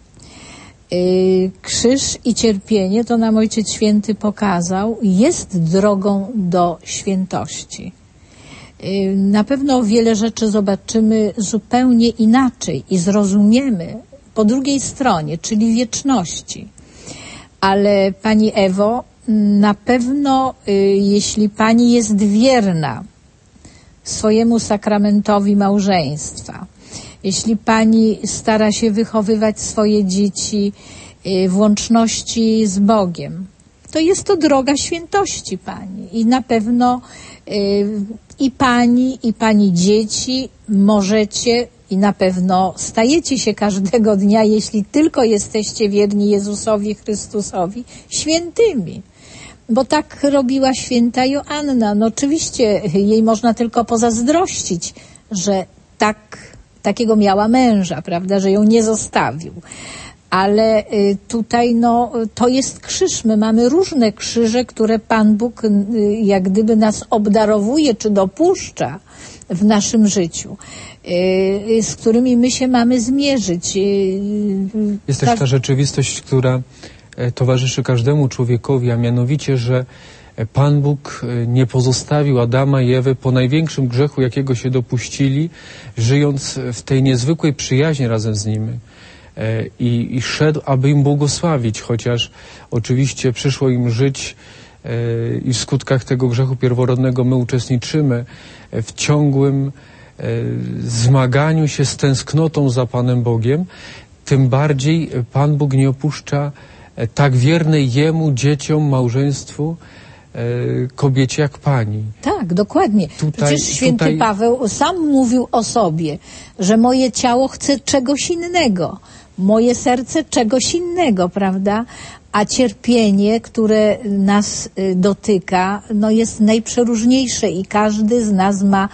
Krzyż i cierpienie, to nam Ojciec Święty pokazał, jest drogą do świętości. Na pewno wiele rzeczy zobaczymy zupełnie inaczej i zrozumiemy po drugiej stronie, czyli wieczności. Ale Pani Ewo, na pewno y, jeśli Pani jest wierna swojemu sakramentowi małżeństwa, jeśli Pani stara się wychowywać swoje dzieci y, w łączności z Bogiem, to jest to droga świętości Pani. I na pewno y, i Pani, i Pani dzieci możecie i na pewno stajecie się każdego dnia, jeśli tylko jesteście wierni Jezusowi Chrystusowi, świętymi. Bo tak robiła święta Joanna. No oczywiście jej można tylko pozazdrościć, że tak, takiego miała męża, prawda, że ją nie zostawił. Ale tutaj no, to jest krzyż. My mamy różne krzyże, które Pan Bóg jak gdyby nas obdarowuje czy dopuszcza w naszym życiu, z którymi my się mamy zmierzyć. Jest też ta rzeczywistość, która towarzyszy każdemu człowiekowi, a mianowicie, że Pan Bóg nie pozostawił Adama i Ewy po największym grzechu, jakiego się dopuścili, żyjąc w tej niezwykłej przyjaźni razem z nimi. I, i szedł, aby im błogosławić, chociaż oczywiście przyszło im żyć i w skutkach tego grzechu pierworodnego my uczestniczymy w ciągłym zmaganiu się z tęsknotą za Panem Bogiem, tym bardziej Pan Bóg nie opuszcza tak wiernej Jemu, dzieciom, małżeństwu, kobiecie jak Pani. Tak, dokładnie. Tutaj, Przecież święty tutaj... Paweł sam mówił o sobie, że moje ciało chce czegoś innego. moje serce czegoś innego, prawda? A cierpienie, które nas dotyka, no jest najprzeróżniejsze i każdy z nas ma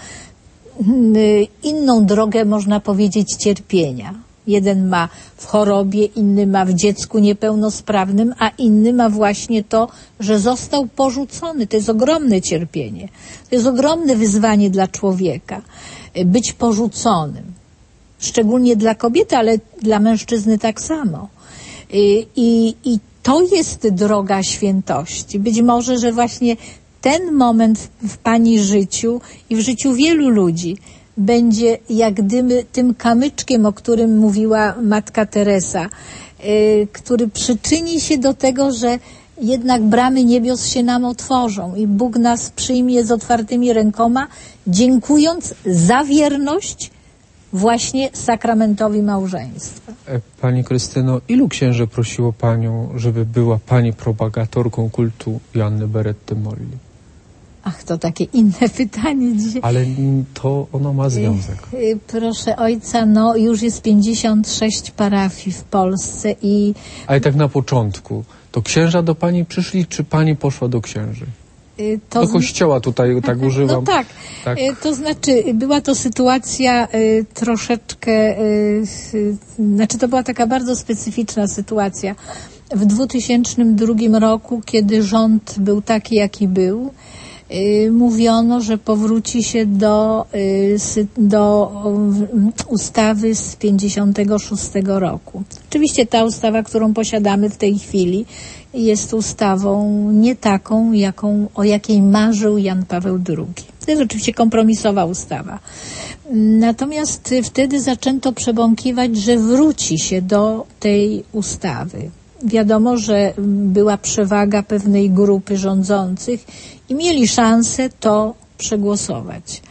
inną drogę, można powiedzieć, cierpienia. Jeden ma w chorobie, inny ma w dziecku niepełnosprawnym, a inny ma właśnie to, że został porzucony. To jest ogromne cierpienie. To jest ogromne wyzwanie dla człowieka. Być porzuconym. Szczególnie dla kobiety, ale dla mężczyzny tak samo. I, i, i to jest droga świętości. Być może, że właśnie ten moment w Pani życiu i w życiu wielu ludzi będzie jak gdyby tym kamyczkiem, o którym mówiła Matka Teresa, yy, który przyczyni się do tego, że jednak bramy niebios się nam otworzą i Bóg nas przyjmie z otwartymi rękoma, dziękując za wierność właśnie sakramentowi małżeństwa. Pani Krystyno, ilu księży prosiło Panią, żeby była Pani propagatorką kultu Joanny Beretty Molly? Ach, to takie inne pytanie dzisiaj. Ale to ono ma związek. Proszę ojca, no już jest pięćdziesiąt sześć parafii w Polsce i... Ale tak na początku, to księża do Pani przyszli, czy Pani poszła do księży? To do kościoła tutaj tak używam. No tak. tak, to znaczy była to sytuacja y, troszeczkę, y, y, znaczy to była taka bardzo specyficzna sytuacja. W dwa tysiące drugim roku, kiedy rząd był taki, jaki był, y, mówiono, że powróci się do, y, sy, do y, ustawy z pięćdziesiątego szóstego roku. Oczywiście ta ustawa, którą posiadamy w tej chwili, jest ustawą nie taką, jaką, o jakiej marzył Jan Paweł drugi. To jest oczywiście kompromisowa ustawa. Natomiast wtedy zaczęto przebąkiwać, że wróci się do tej ustawy. Wiadomo, że była przewaga pewnej grupy rządzących i mieli szansę to przegłosować.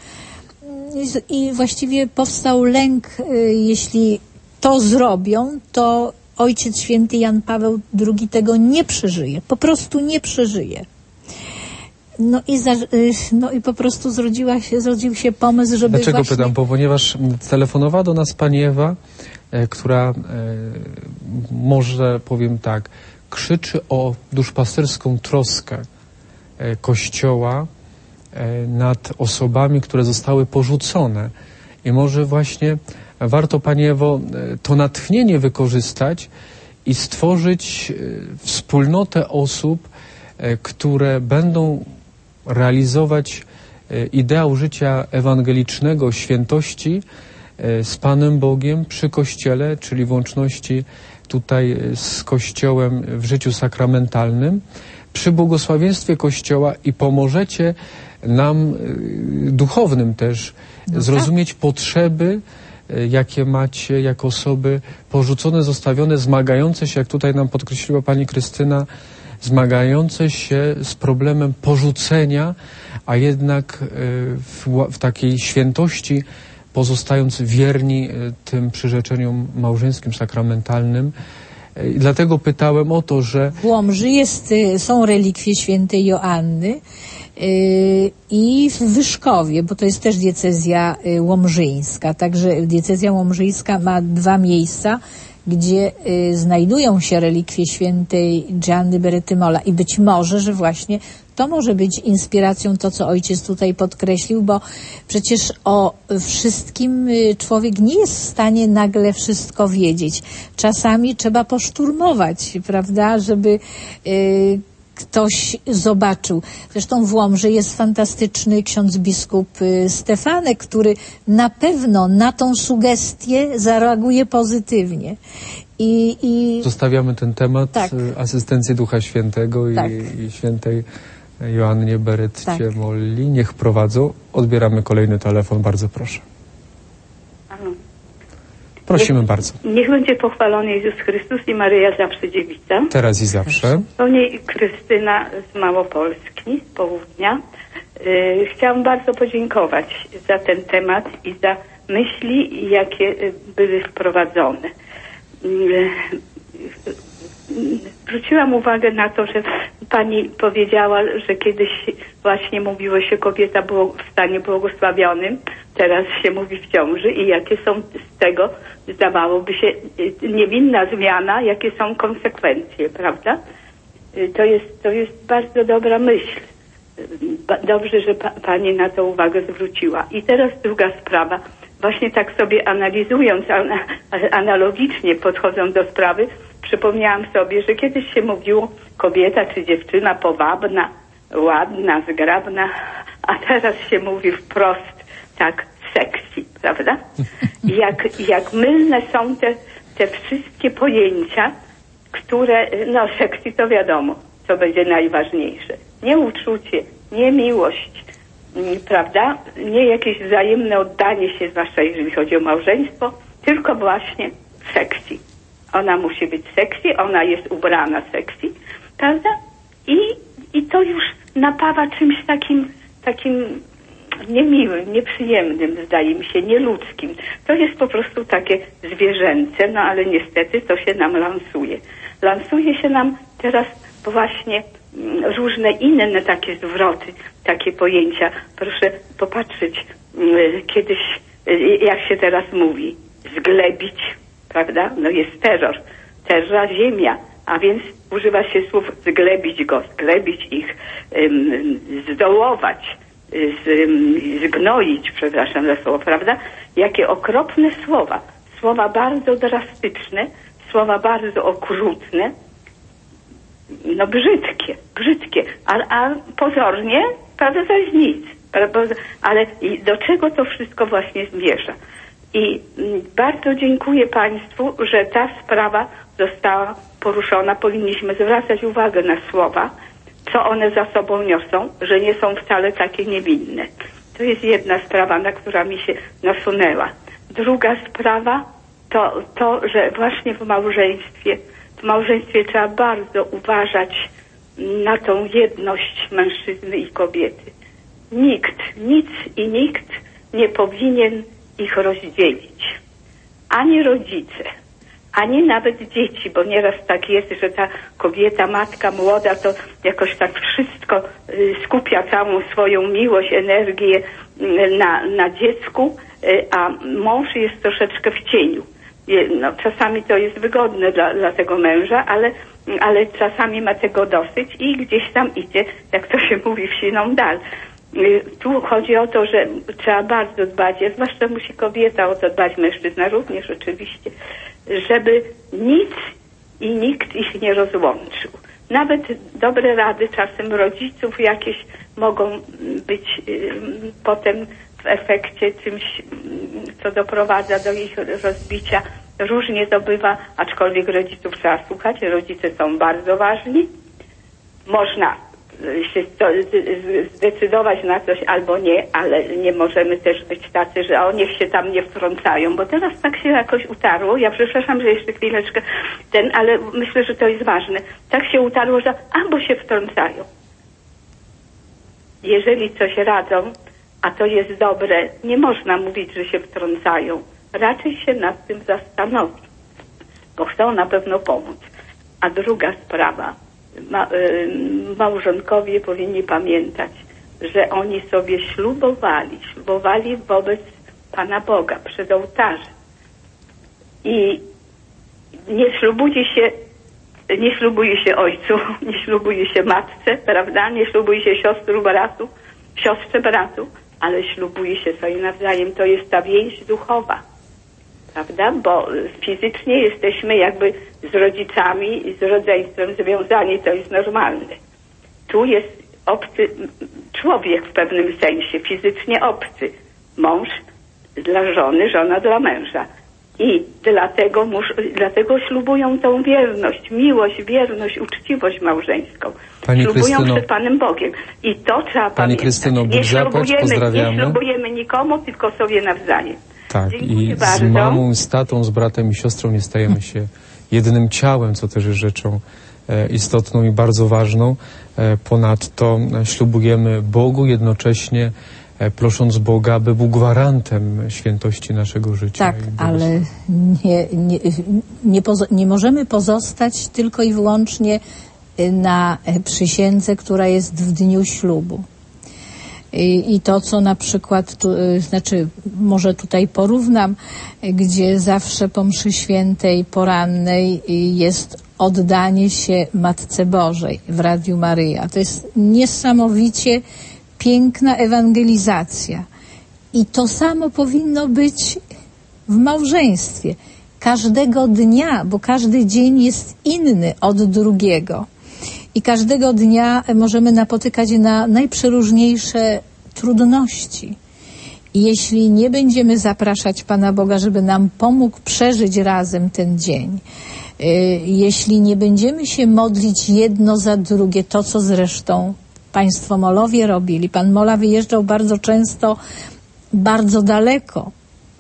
I właściwie powstał lęk, jeśli to zrobią, to Ojciec Święty Jan Paweł drugi tego nie przeżyje. Po prostu nie przeżyje. No i, za, no i po prostu zrodziła się, zrodził się pomysł, żeby Dlaczego właśnie... pytam? Bo ponieważ telefonowała do nas pani Ewa, e, która e, może, powiem tak, krzyczy o duszpasterską troskę e, Kościoła e, nad osobami, które zostały porzucone. I może właśnie warto, Pani Ewo, to natchnienie wykorzystać i stworzyć wspólnotę osób, które będą realizować ideał życia ewangelicznego, świętości z Panem Bogiem przy Kościele, czyli w łączności tutaj z Kościołem w życiu sakramentalnym, przy błogosławieństwie Kościoła i pomożecie nam duchownym też no zrozumieć tak. potrzeby, jakie macie jako osoby porzucone, zostawione, zmagające się, jak tutaj nam podkreśliła pani Krystyna, zmagające się z problemem porzucenia, a jednak w, w takiej świętości pozostając wierni tym przyrzeczeniom małżeńskim, sakramentalnym. I dlatego pytałem o to, że... W Łomży jest, są relikwie świętej Joanny i w Wyszkowie, bo to jest też diecezja łomżyńska. Także diecezja łomżyńska ma dwa miejsca, gdzie y, znajdują się relikwie świętej Gianny Beretty Molla i być może, że właśnie to może być inspiracją to, co ojciec tutaj podkreślił, bo przecież o wszystkim y, człowiek nie jest w stanie nagle wszystko wiedzieć. Czasami trzeba poszturmować, prawda, żeby y, ktoś zobaczył. Zresztą w Łomży jest fantastyczny ksiądz biskup Stefanek, który na pewno na tą sugestię zareaguje pozytywnie. I, i... Zostawiamy ten temat tak. asystencji Ducha Świętego i, tak. i świętej Joannie Beretcie tak. Molly. Niech prowadzą. Odbieramy kolejny telefon. Bardzo proszę. Prosimy niech, bardzo. Niech będzie pochwalony Jezus Chrystus i Maryja zawsze dziewica. Teraz i zawsze. Do niej Krystyna z Małopolski, z południa. Yy, chciałam bardzo podziękować za ten temat i za myśli, jakie były wprowadzone. Yy, zwróciłam uwagę na to, że pani powiedziała, że kiedyś właśnie mówiło się, kobieta było w stanie błogosławionym, teraz się mówi w ciąży i jakie są z tego, zdawałoby się, niewinna zmiana, jakie są konsekwencje, prawda? To jest, to jest bardzo dobra myśl. Dobrze, że pa, pani na to uwagę zwróciła. I teraz druga sprawa. Właśnie tak sobie analizując, an, analogicznie podchodząc do sprawy, przypomniałam sobie, że kiedyś się mówiło kobieta czy dziewczyna powabna, ładna, zgrabna, a teraz się mówi wprost tak sexy, prawda? Jak, jak mylne są te, te wszystkie pojęcia, które, no sexy to wiadomo, co będzie najważniejsze. Nie uczucie, nie miłość, prawda? Nie jakieś wzajemne oddanie się, zwłaszcza jeżeli chodzi o małżeństwo, tylko właśnie sexy. Ona musi być sexy, ona jest ubrana sexy, prawda? I, i to już napawa czymś takim, takim niemiłym, nieprzyjemnym, zdaje mi się, nieludzkim. To jest po prostu takie zwierzęce, no ale niestety to się nam lansuje. Lansuje się nam teraz właśnie różne inne takie zwroty, takie pojęcia. Proszę popatrzeć, kiedyś, jak się teraz mówi, zglebić, prawda? No jest terror, terra ziemia, a więc używa się słów zglebić go, zglebić ich, zdołować, zgnoić, przepraszam za słowo, prawda? Jakie okropne słowa, słowa bardzo drastyczne, słowa bardzo okrutne, no brzydkie, brzydkie, a, a pozornie, prawda, to jest nic, ale i do czego to wszystko właśnie zmierza? I bardzo dziękuję Państwu, że ta sprawa została poruszona. Powinniśmy zwracać uwagę na słowa, co one za sobą niosą, że nie są wcale takie niewinne. To jest jedna sprawa, na która mi się nasunęła. Druga sprawa to to, że właśnie w małżeństwie, w małżeństwie trzeba bardzo uważać na tą jedność mężczyzny i kobiety. Nikt, nic i nikt nie powinien ich rozdzielić. Ani rodzice, ani nawet dzieci, bo nieraz tak jest, że ta kobieta, matka młoda to jakoś tak wszystko y, skupia całą swoją miłość, energię y, na, na dziecku, y, a mąż jest troszeczkę w cieniu. Y, no, czasami to jest wygodne dla, dla tego męża, ale, ale czasami ma tego dosyć i gdzieś tam idzie, jak to się mówi, w siną dal. Tu chodzi o to, że trzeba bardzo dbać, zwłaszcza musi kobieta o to dbać, mężczyzna również oczywiście, żeby nic i nikt ich nie rozłączył. Nawet dobre rady czasem rodziców jakieś mogą być y, potem w efekcie czymś, co doprowadza do ich rozbicia. Różnie to bywa, aczkolwiek rodziców trzeba słuchać, rodzice są bardzo ważni. Można się zdecydować na coś albo nie, ale nie możemy też być tacy, że o, niech się tam nie wtrącają, bo teraz tak się jakoś utarło, ja przepraszam, że jeszcze chwileczkę ten, ale myślę, że to jest ważne, tak się utarło, że albo się wtrącają. Jeżeli coś radzą, a to jest dobre, nie można mówić, że się wtrącają, raczej się nad tym zastanowić, bo chcą na pewno pomóc. A druga sprawa, Ma, y, małżonkowie powinni pamiętać, że oni sobie ślubowali, ślubowali wobec Pana Boga, przed ołtarzem. I nie ślubuje się, nie ślubuje się ojcu, nie ślubuje się matce, prawda? Nie ślubuje się siostru bratu, siostrze bratu, ale ślubuje się sobie nawzajem. To jest ta więź duchowa. Prawda? Bo fizycznie jesteśmy jakby z rodzicami i z rodzeństwem związani, to jest normalne. Tu jest obcy człowiek w pewnym sensie, fizycznie obcy. Mąż dla żony, żona dla męża. I dlatego, mus, dlatego ślubują tą wierność, miłość, wierność, uczciwość małżeńską. Pani ślubują Krystyno, przed Panem Bogiem. I to trzeba Pani pamiętać. Krystyno, Bóg nie zapłać, ślubujemy, pozdrawiamy. nie ślubujemy nikomu, tylko sobie nawzajem. Tak, Dziękuję i bardzo. z mamą, z tatą, z bratem i siostrą nie stajemy się jednym ciałem, co też jest rzeczą e, istotną i bardzo ważną. E, ponadto e, ślubujemy Bogu jednocześnie, e, prosząc Boga, by był gwarantem świętości naszego życia. Tak, ale nie, nie, nie, pozo- nie możemy pozostać tylko i wyłącznie na przysiędze, która jest w dniu ślubu. I, i to, co na przykład, tu, znaczy może tutaj porównam, gdzie zawsze po mszy świętej porannej jest oddanie się Matce Bożej w Radiu Maryja. To jest niesamowicie piękna ewangelizacja. I to samo powinno być w małżeństwie. Każdego dnia, bo każdy dzień jest inny od drugiego. I każdego dnia możemy napotykać na najprzeróżniejsze trudności. I jeśli nie będziemy zapraszać Pana Boga, żeby nam pomógł przeżyć razem ten dzień, yy, jeśli nie będziemy się modlić jedno za drugie, to co zresztą Państwo Molowie robili. Pan Mola wyjeżdżał bardzo często, bardzo daleko,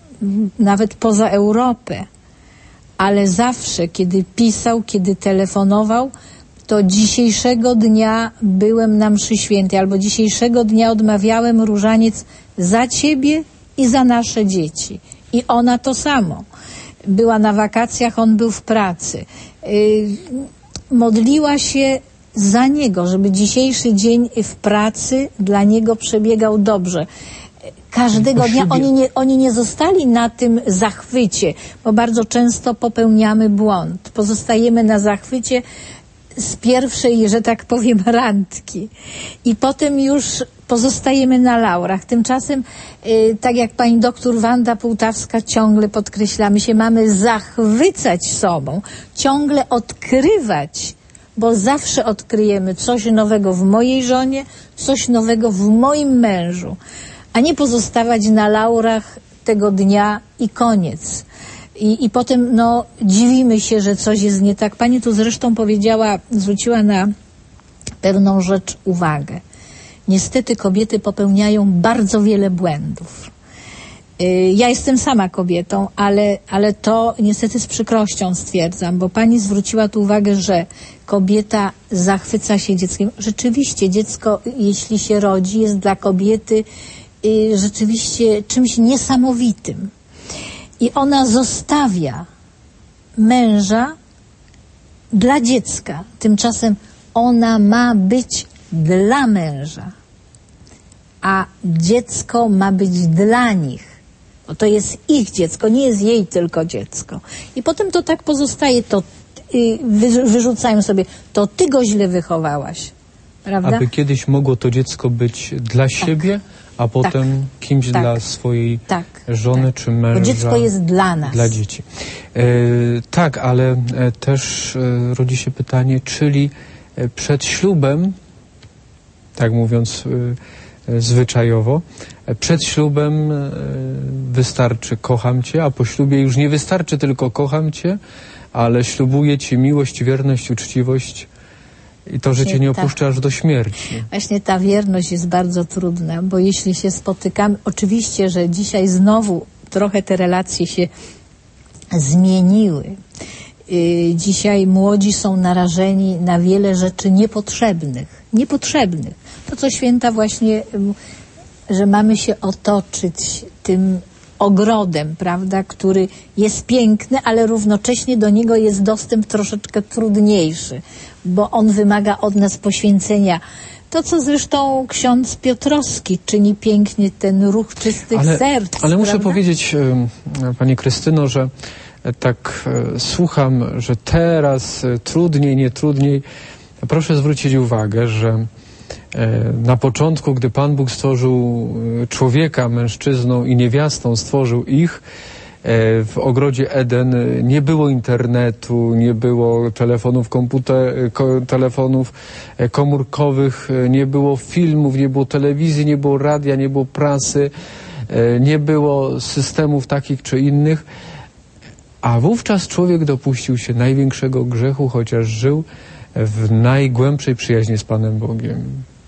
nawet poza Europę, ale zawsze, kiedy pisał, kiedy telefonował, to dzisiejszego dnia byłem na mszy świętej, albo dzisiejszego dnia odmawiałem różaniec za Ciebie i za nasze dzieci. I ona to samo. Była na wakacjach, on był w pracy. Yy, modliła się za niego, żeby dzisiejszy dzień w pracy dla niego przebiegał dobrze. Każdego dnia oni nie, oni nie zostali na tym zachwycie, bo bardzo często popełniamy błąd. Pozostajemy na zachwycie z pierwszej, że tak powiem, randki. I potem już pozostajemy na laurach. Tymczasem, yy, tak jak pani doktor Wanda Półtawska ciągle podkreśla, my się mamy zachwycać sobą, ciągle odkrywać, bo zawsze odkryjemy coś nowego w mojej żonie, coś nowego w moim mężu, a nie pozostawać na laurach tego dnia i koniec. I, i potem no, dziwimy się, że coś jest nie tak. Pani tu zresztą powiedziała, zwróciła na pewną rzecz uwagę. Niestety kobiety popełniają bardzo wiele błędów. Yy, ja jestem sama kobietą, ale, ale to niestety z przykrością stwierdzam, bo pani zwróciła tu uwagę, że kobieta zachwyca się dzieckiem. Rzeczywiście dziecko, jeśli się rodzi, jest dla kobiety yy, rzeczywiście czymś niesamowitym. I ona zostawia męża dla dziecka. Tymczasem ona ma być dla męża, a dziecko ma być dla nich. Bo to jest ich dziecko, nie jest jej tylko dziecko. I potem to tak pozostaje, to yy, wy, wyrzucają sobie, to ty go źle wychowałaś. Prawda? Aby kiedyś mogło to dziecko być dla tak. siebie, a potem tak. kimś tak. dla swojej tak. żony tak. czy męża. Bo dziecko jest dla nas. Dla dzieci. E, tak, ale e, też e, rodzi się pytanie, czyli e, przed ślubem, tak mówiąc e, e, zwyczajowo, e, przed ślubem e, wystarczy kocham cię, a po ślubie już nie wystarczy tylko kocham cię, ale ślubuję ci miłość, wierność, uczciwość i to, że cię nie opuszcza aż do śmierci. Właśnie ta wierność jest bardzo trudna, bo jeśli się spotykamy, oczywiście, że dzisiaj znowu trochę te relacje się zmieniły. Yy, dzisiaj młodzi są narażeni na wiele rzeczy niepotrzebnych. Niepotrzebnych. To, co święta właśnie, yy, że mamy się otoczyć tym ogrodem, prawda, który jest piękny, ale równocześnie do niego jest dostęp troszeczkę trudniejszy, bo on wymaga od nas poświęcenia. To, co zresztą ksiądz Piotrowski czyni pięknie, ten ruch czystych ale, serc. Ale muszę prawda? powiedzieć, pani Krystyno, że tak e, słucham, że teraz e, trudniej, nie trudniej. Proszę zwrócić uwagę, że na początku, gdy Pan Bóg stworzył człowieka mężczyzną i niewiastą, stworzył ich, w ogrodzie Eden nie było internetu, nie było telefonów, komputer, telefonów komórkowych, nie było filmów, nie było telewizji, nie było radia, nie było prasy, nie było systemów takich czy innych, a wówczas człowiek dopuścił się największego grzechu, chociaż żył w najgłębszej przyjaźni z Panem Bogiem.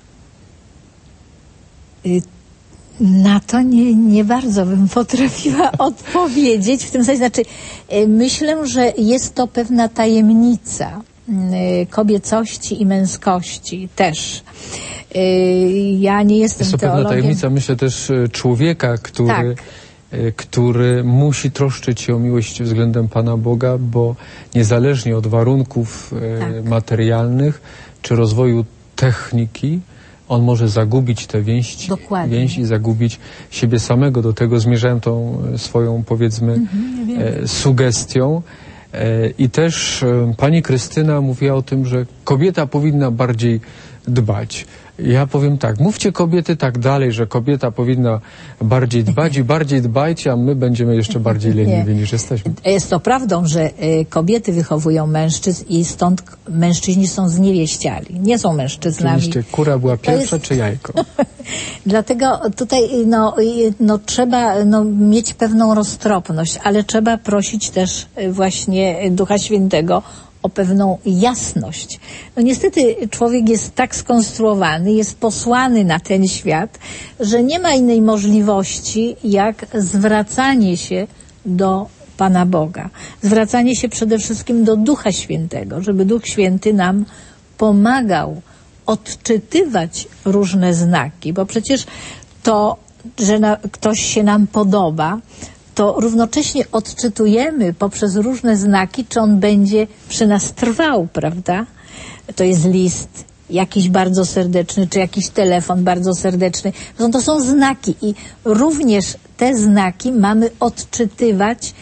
Na to nie, nie bardzo bym potrafiła odpowiedzieć. W tym sensie, znaczy, myślę, że jest to pewna tajemnica kobiecości i męskości też. Ja nie jestem teologiem. Jest to teologiem. pewna tajemnica, myślę, też człowieka, który, tak. który musi troszczyć się o miłość względem Pana Boga, bo niezależnie od warunków tak. materialnych czy rozwoju techniki, on może zagubić tę więź, więź i zagubić siebie samego. Do tego zmierzałem tą swoją, powiedzmy, mhm, e, sugestią. E, I też e, pani Krystyna mówiła o tym, że kobieta powinna bardziej dbać. Ja powiem tak, mówcie kobiety tak dalej, że kobieta powinna bardziej dbać i bardziej dbajcie, a my będziemy jeszcze bardziej leniwi niż jesteśmy. Jest to prawdą, że y, kobiety wychowują mężczyzn i stąd mężczyźni są zniewieściali. Nie są mężczyznami. Oczywiście, kura była pierwsza jest... czy jajko? Dlatego tutaj no, no, trzeba no, mieć pewną roztropność, ale trzeba prosić też właśnie Ducha Świętego o pewną jasność. No niestety człowiek jest tak skonstruowany, jest posłany na ten świat, że nie ma innej możliwości jak zwracanie się do Pana Boga. Zwracanie się przede wszystkim do Ducha Świętego, żeby Duch Święty nam pomagał odczytywać różne znaki, bo przecież to, że na, ktoś się nam podoba, to równocześnie odczytujemy poprzez różne znaki, czy on będzie przy nas trwał, prawda? To jest list jakiś bardzo serdeczny, czy jakiś telefon bardzo serdeczny. To są znaki i również te znaki mamy odczytywać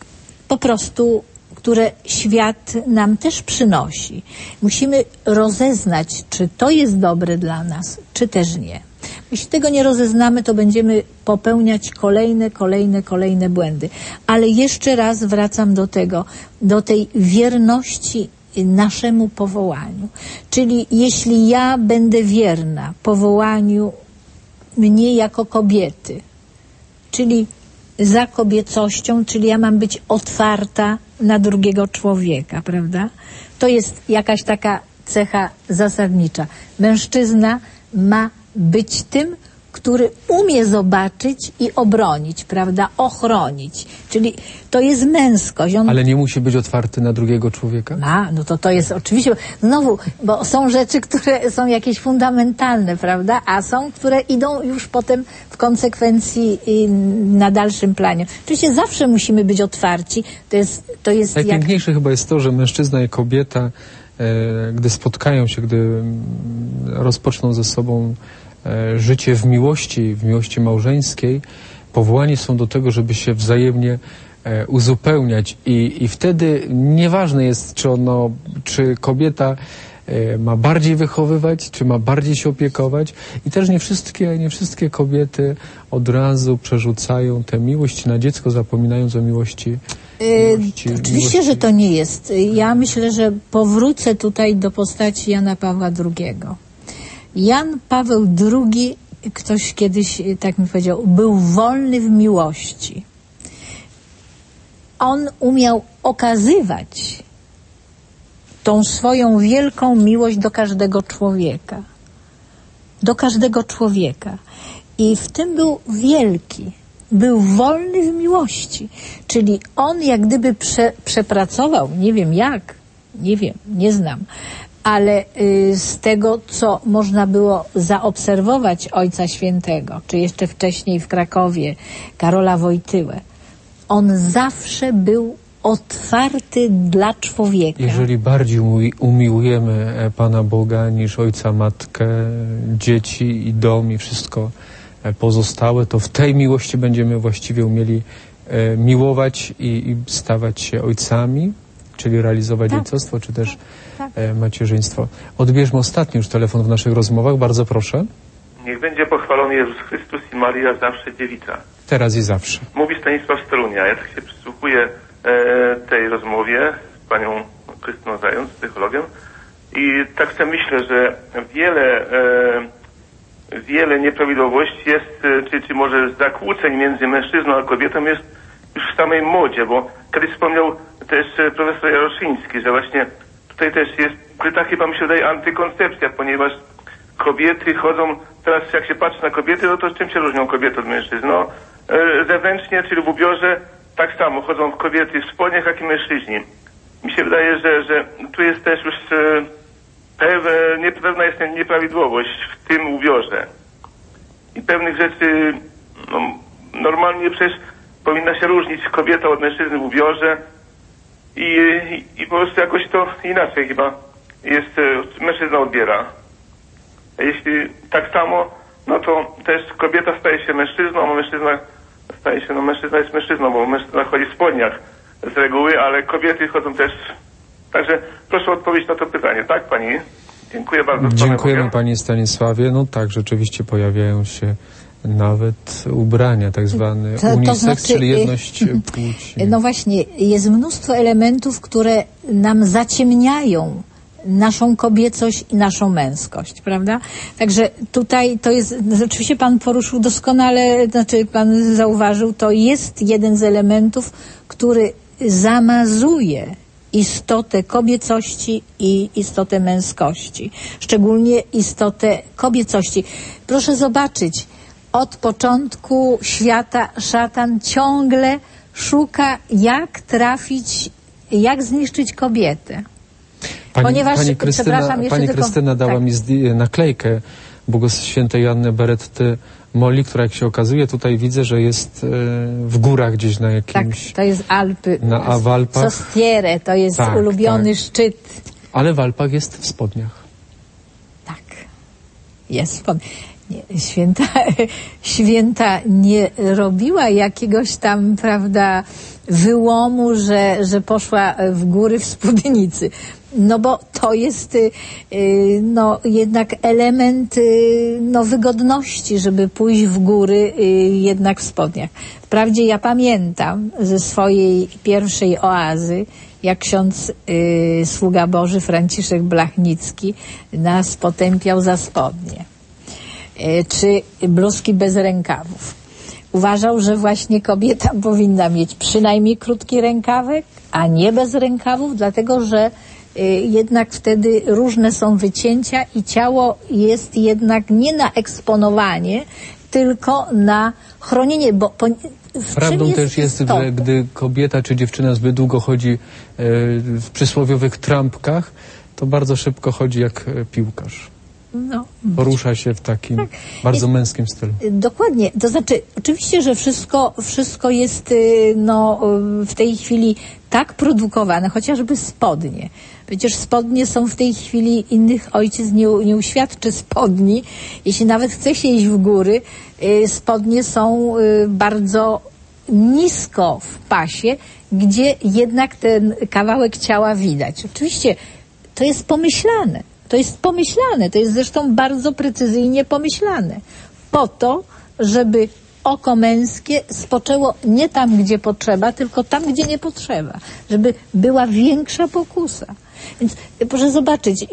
po prostu, które świat nam też przynosi. Musimy rozeznać, czy to jest dobre dla nas, czy też nie. Jeśli tego nie rozeznamy, to będziemy popełniać kolejne, kolejne, kolejne błędy. Ale jeszcze raz wracam do tego, do tej wierności naszemu powołaniu. Czyli jeśli ja będę wierna powołaniu mnie jako kobiety, czyli za kobiecością, czyli ja mam być otwarta na drugiego człowieka, prawda? To jest jakaś taka cecha zasadnicza. Mężczyzna ma być tym, który umie zobaczyć i obronić, prawda, ochronić. Czyli to jest męskość. On... Ale nie musi być otwarty na drugiego człowieka? A, no to to jest oczywiście, znowu, bo są rzeczy, które są jakieś fundamentalne, prawda, a są, które idą już potem w konsekwencji na dalszym planie. Oczywiście zawsze musimy być otwarci. To jest, to jest Najpiękniejsze jak... chyba jest to, że mężczyzna i kobieta, e, gdy spotkają się, gdy rozpoczną ze sobą życie w miłości, w miłości małżeńskiej, powołani są do tego, żeby się wzajemnie e, uzupełniać i, i wtedy nieważne jest, czy ono, czy kobieta e, ma bardziej wychowywać, czy ma bardziej się opiekować i też nie wszystkie, nie wszystkie kobiety od razu przerzucają tę miłość na dziecko, zapominając o miłości. miłości yy, oczywiście, miłości. Że to nie jest. Ja myślę, że powrócę tutaj do postaci Jana Pawła drugiego. Jan Paweł drugi, ktoś kiedyś tak mi powiedział, był wolny w miłości. On umiał okazywać tą swoją wielką miłość do każdego człowieka. Do każdego człowieka. I w tym był wielki. Był wolny w miłości. Czyli on jak gdyby prze, przepracował, nie wiem jak, nie wiem, nie znam, ale y, z tego, co można było zaobserwować Ojca Świętego, czy jeszcze wcześniej w Krakowie, Karola Wojtyłę, on zawsze był otwarty dla człowieka. Jeżeli bardziej umiłujemy Pana Boga niż Ojca, Matkę, dzieci i dom i wszystko pozostałe, to w tej miłości będziemy właściwie umieli e, miłować i, i stawać się ojcami, czyli realizować tak. ojcostwo, czy też tak. e, macierzyństwo. Odbierzmy ostatni już telefon w naszych rozmowach. Bardzo proszę. Niech będzie pochwalony Jezus Chrystus i Maria zawsze dziewica. Teraz i zawsze. Mówi Stanisław z Torunia. Ja tak się przysłuchuję e, tej rozmowie z panią Krystyną Zając, psychologiem, i tak sobie myślę, że wiele e, wiele nieprawidłowości jest, czy, czy może zakłóceń między mężczyzną a kobietą jest już w samej modzie, bo kiedyś wspomniał też profesor Jaroszyński, że właśnie tutaj też jest ukryta, chyba mi się wydaje, antykoncepcja, ponieważ kobiety chodzą, teraz jak się patrzy na kobiety, no to czym się różnią kobiety od mężczyzn? No, e, zewnętrznie, czyli w ubiorze, tak samo chodzą kobiety w spodniach, jak i mężczyźni. Mi się wydaje, że, że tu jest też już e, pewne, pewna jest nieprawidłowość w tym ubiorze. I pewnych rzeczy, no, normalnie przecież powinna się różnić kobieta od mężczyzny w ubiorze i, i, i po prostu jakoś to inaczej chyba jest, mężczyzna odbiera. Jeśli tak samo, no to też kobieta staje się mężczyzną, a mężczyzna staje się, no mężczyzna jest mężczyzną, bo mężczyzna chodzi w spodniach z reguły, ale kobiety chodzą też. Także proszę o odpowiedź na to pytanie, tak pani? Dziękuję bardzo. Dziękujemy panie Stanisławie. No tak, rzeczywiście pojawiają się nawet ubrania, tak zwany to, unisex, to znaczy, czyli jedność płci. No właśnie, jest mnóstwo elementów, które nam zaciemniają naszą kobiecość i naszą męskość, prawda? Także tutaj to jest, oczywiście pan poruszył doskonale, znaczy pan zauważył, to jest jeden z elementów, który zamazuje istotę kobiecości i istotę męskości. Szczególnie istotę kobiecości. Proszę zobaczyć, od początku świata szatan ciągle szuka, jak trafić, jak zniszczyć kobietę. Pani, Ponieważ, pani Krystyna, pani tylko, Krystyna dała tak. mi zdi- naklejkę Błogos świętej Joanny Beretty Molli, która, jak się okazuje, tutaj widzę, że jest e, w górach gdzieś na jakimś... Tak, to jest Alpy. Na, a w Alpach... Sostiere, to jest tak, ulubiony tak. szczyt. Ale w Alpach jest w spodniach. Tak, jest w spodniach. Nie, święta, święta nie robiła jakiegoś tam, prawda, wyłomu, że, że poszła w góry w spódnicy. No bo to jest y, no, jednak element y, no, wygodności, żeby pójść w góry y, jednak w spodniach. Wprawdzie ja pamiętam ze swojej pierwszej oazy, jak ksiądz y, sługa Boży Franciszek Blachnicki nas potępiał za spodnie. Y, czy bluzki bez rękawów. Uważał, że właśnie kobieta powinna mieć przynajmniej krótki rękawek, a nie bez rękawów, dlatego że jednak wtedy różne są wycięcia i ciało jest jednak nie na eksponowanie, tylko na chronienie, bo po, w Prawdą jest też jest, istotne? że gdy kobieta czy dziewczyna zbyt długo chodzi e, w przysłowiowych trampkach, to bardzo szybko chodzi jak e, piłkarz. No. Porusza się w takim tak. bardzo jest, męskim stylu. Dokładnie. To znaczy, oczywiście, że wszystko, wszystko jest no, w tej chwili tak produkowane, chociażby spodnie. Przecież spodnie są w tej chwili, innych ojciec nie, nie uświadczy spodni. Jeśli nawet chce się iść w góry, y, spodnie są y, bardzo nisko w pasie, gdzie jednak ten kawałek ciała widać. Oczywiście to jest pomyślane. To jest pomyślane, to jest zresztą bardzo precyzyjnie pomyślane. Po to, żeby oko męskie spoczęło nie tam, gdzie potrzeba, tylko tam, gdzie nie potrzeba. Żeby była większa pokusa. Więc proszę zobaczyć,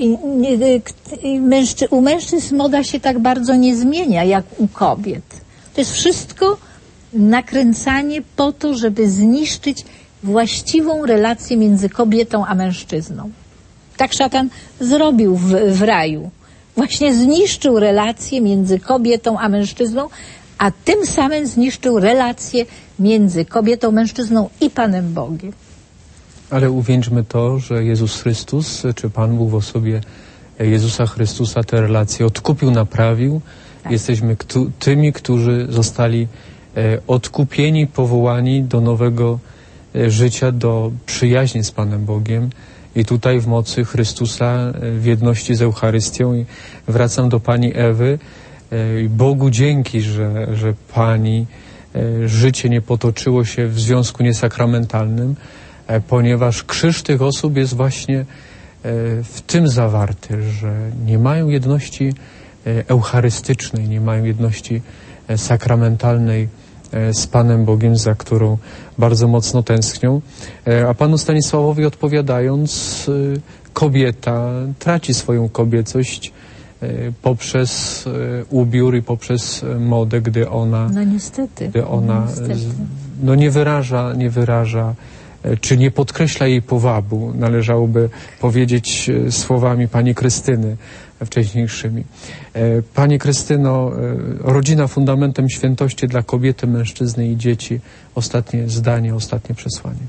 u mężczyzn moda się tak bardzo nie zmienia, jak u kobiet. To jest wszystko nakręcanie po to, żeby zniszczyć właściwą relację między kobietą a mężczyzną. Tak szatan zrobił w, w raju. Właśnie zniszczył relację między kobietą a mężczyzną, a tym samym zniszczył relację między kobietą, mężczyzną i Panem Bogiem. Ale uwieńczmy to, że Jezus Chrystus, czy Pan Bóg w osobie Jezusa Chrystusa te relacje odkupił, naprawił. Tak. Jesteśmy ktu, tymi, którzy zostali e, odkupieni, powołani do nowego e, życia, do przyjaźni z Panem Bogiem. I tutaj w mocy Chrystusa, w jedności z Eucharystią. I wracam do pani Ewy. Bogu dzięki, że, że pani życie nie potoczyło się w związku niesakramentalnym, ponieważ krzyż tych osób jest właśnie w tym zawarty, że nie mają jedności eucharystycznej, nie mają jedności sakramentalnej z Panem Bogiem, za którą bardzo mocno tęsknią. A panu Stanisławowi odpowiadając, kobieta traci swoją kobiecość poprzez ubiór i poprzez modę, gdy ona, no niestety, gdy ona no, niestety. no nie wyraża, nie wyraża, czy nie podkreśla jej powabu, należałoby powiedzieć słowami pani Krystyny wcześniejszymi. Pani Krystyno, rodzina fundamentem świętości dla kobiety, mężczyzny i dzieci. Ostatnie zdanie, ostatnie przesłanie.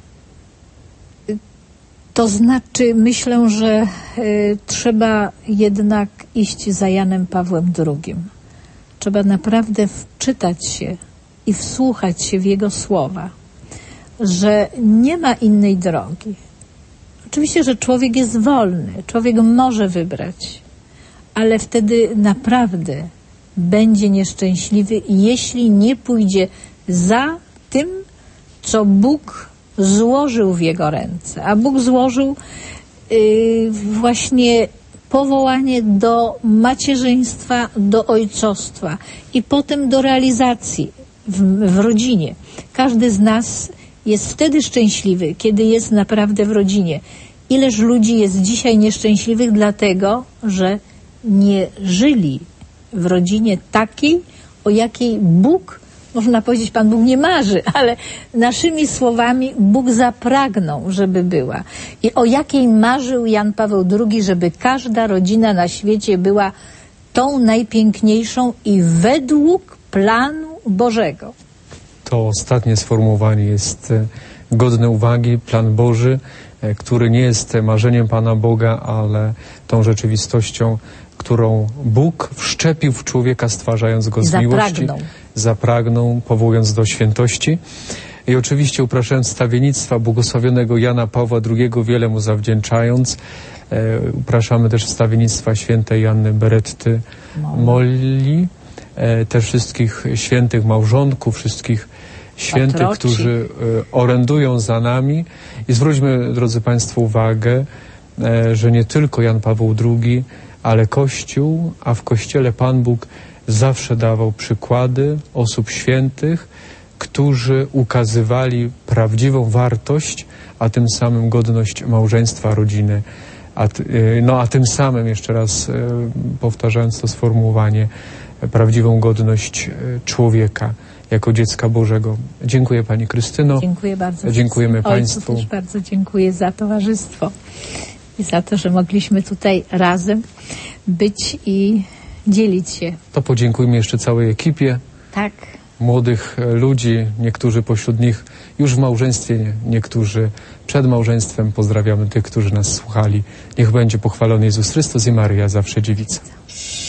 To znaczy, myślę, że y, trzeba jednak iść za Janem Pawłem drugim. Trzeba naprawdę wczytać się i wsłuchać się w jego słowa, że nie ma innej drogi. Oczywiście, że człowiek jest wolny, człowiek może wybrać, ale wtedy naprawdę będzie nieszczęśliwy, jeśli nie pójdzie za tym, co Bóg złożył w jego ręce. A Bóg złożył yy, właśnie powołanie do macierzyństwa, do ojcostwa i potem do realizacji w, w rodzinie. Każdy z nas jest wtedy szczęśliwy, kiedy jest naprawdę w rodzinie. Ileż ludzi jest dzisiaj nieszczęśliwych dlatego, że nie żyli w rodzinie takiej, o jakiej Bóg, można powiedzieć, Pan Bóg nie marzy, ale naszymi słowami Bóg zapragnął, żeby była. I o jakiej marzył Jan Paweł drugi, żeby każda rodzina na świecie była tą najpiękniejszą i według planu Bożego. To ostatnie sformułowanie jest godne uwagi. Plan Boży, który nie jest marzeniem Pana Boga, ale tą rzeczywistością, którą Bóg wszczepił w człowieka, stwarzając go z Zapragnął. miłości. Zapragnął, powołując do świętości. I oczywiście upraszając stawiennictwa błogosławionego Jana Pawła drugiego, wiele mu zawdzięczając, e, upraszamy też wstawiennictwa świętej Janny Beretty Molli, e, też wszystkich świętych małżonków, wszystkich świętych, Patroci. którzy e, orędują za nami. I zwróćmy, drodzy Państwo, uwagę, e, że nie tylko Jan Paweł drugi, ale Kościół, a w Kościele Pan Bóg zawsze dawał przykłady osób świętych, którzy ukazywali prawdziwą wartość, a tym samym godność małżeństwa, rodziny. A, no, a tym samym, jeszcze raz powtarzając to sformułowanie, prawdziwą godność człowieka jako dziecka Bożego. Dziękuję Pani Krystyno. Dziękuję bardzo. Dziękujemy Ojcu Państwu. też bardzo dziękuję za towarzystwo i za to, że mogliśmy tutaj razem być i dzielić się. To podziękujmy jeszcze całej ekipie. Tak. Młodych ludzi, niektórzy pośród nich już w małżeństwie, niektórzy przed małżeństwem. Pozdrawiamy tych, którzy nas słuchali. Niech będzie pochwalony Jezus Chrystus i Maryja, zawsze dziewica.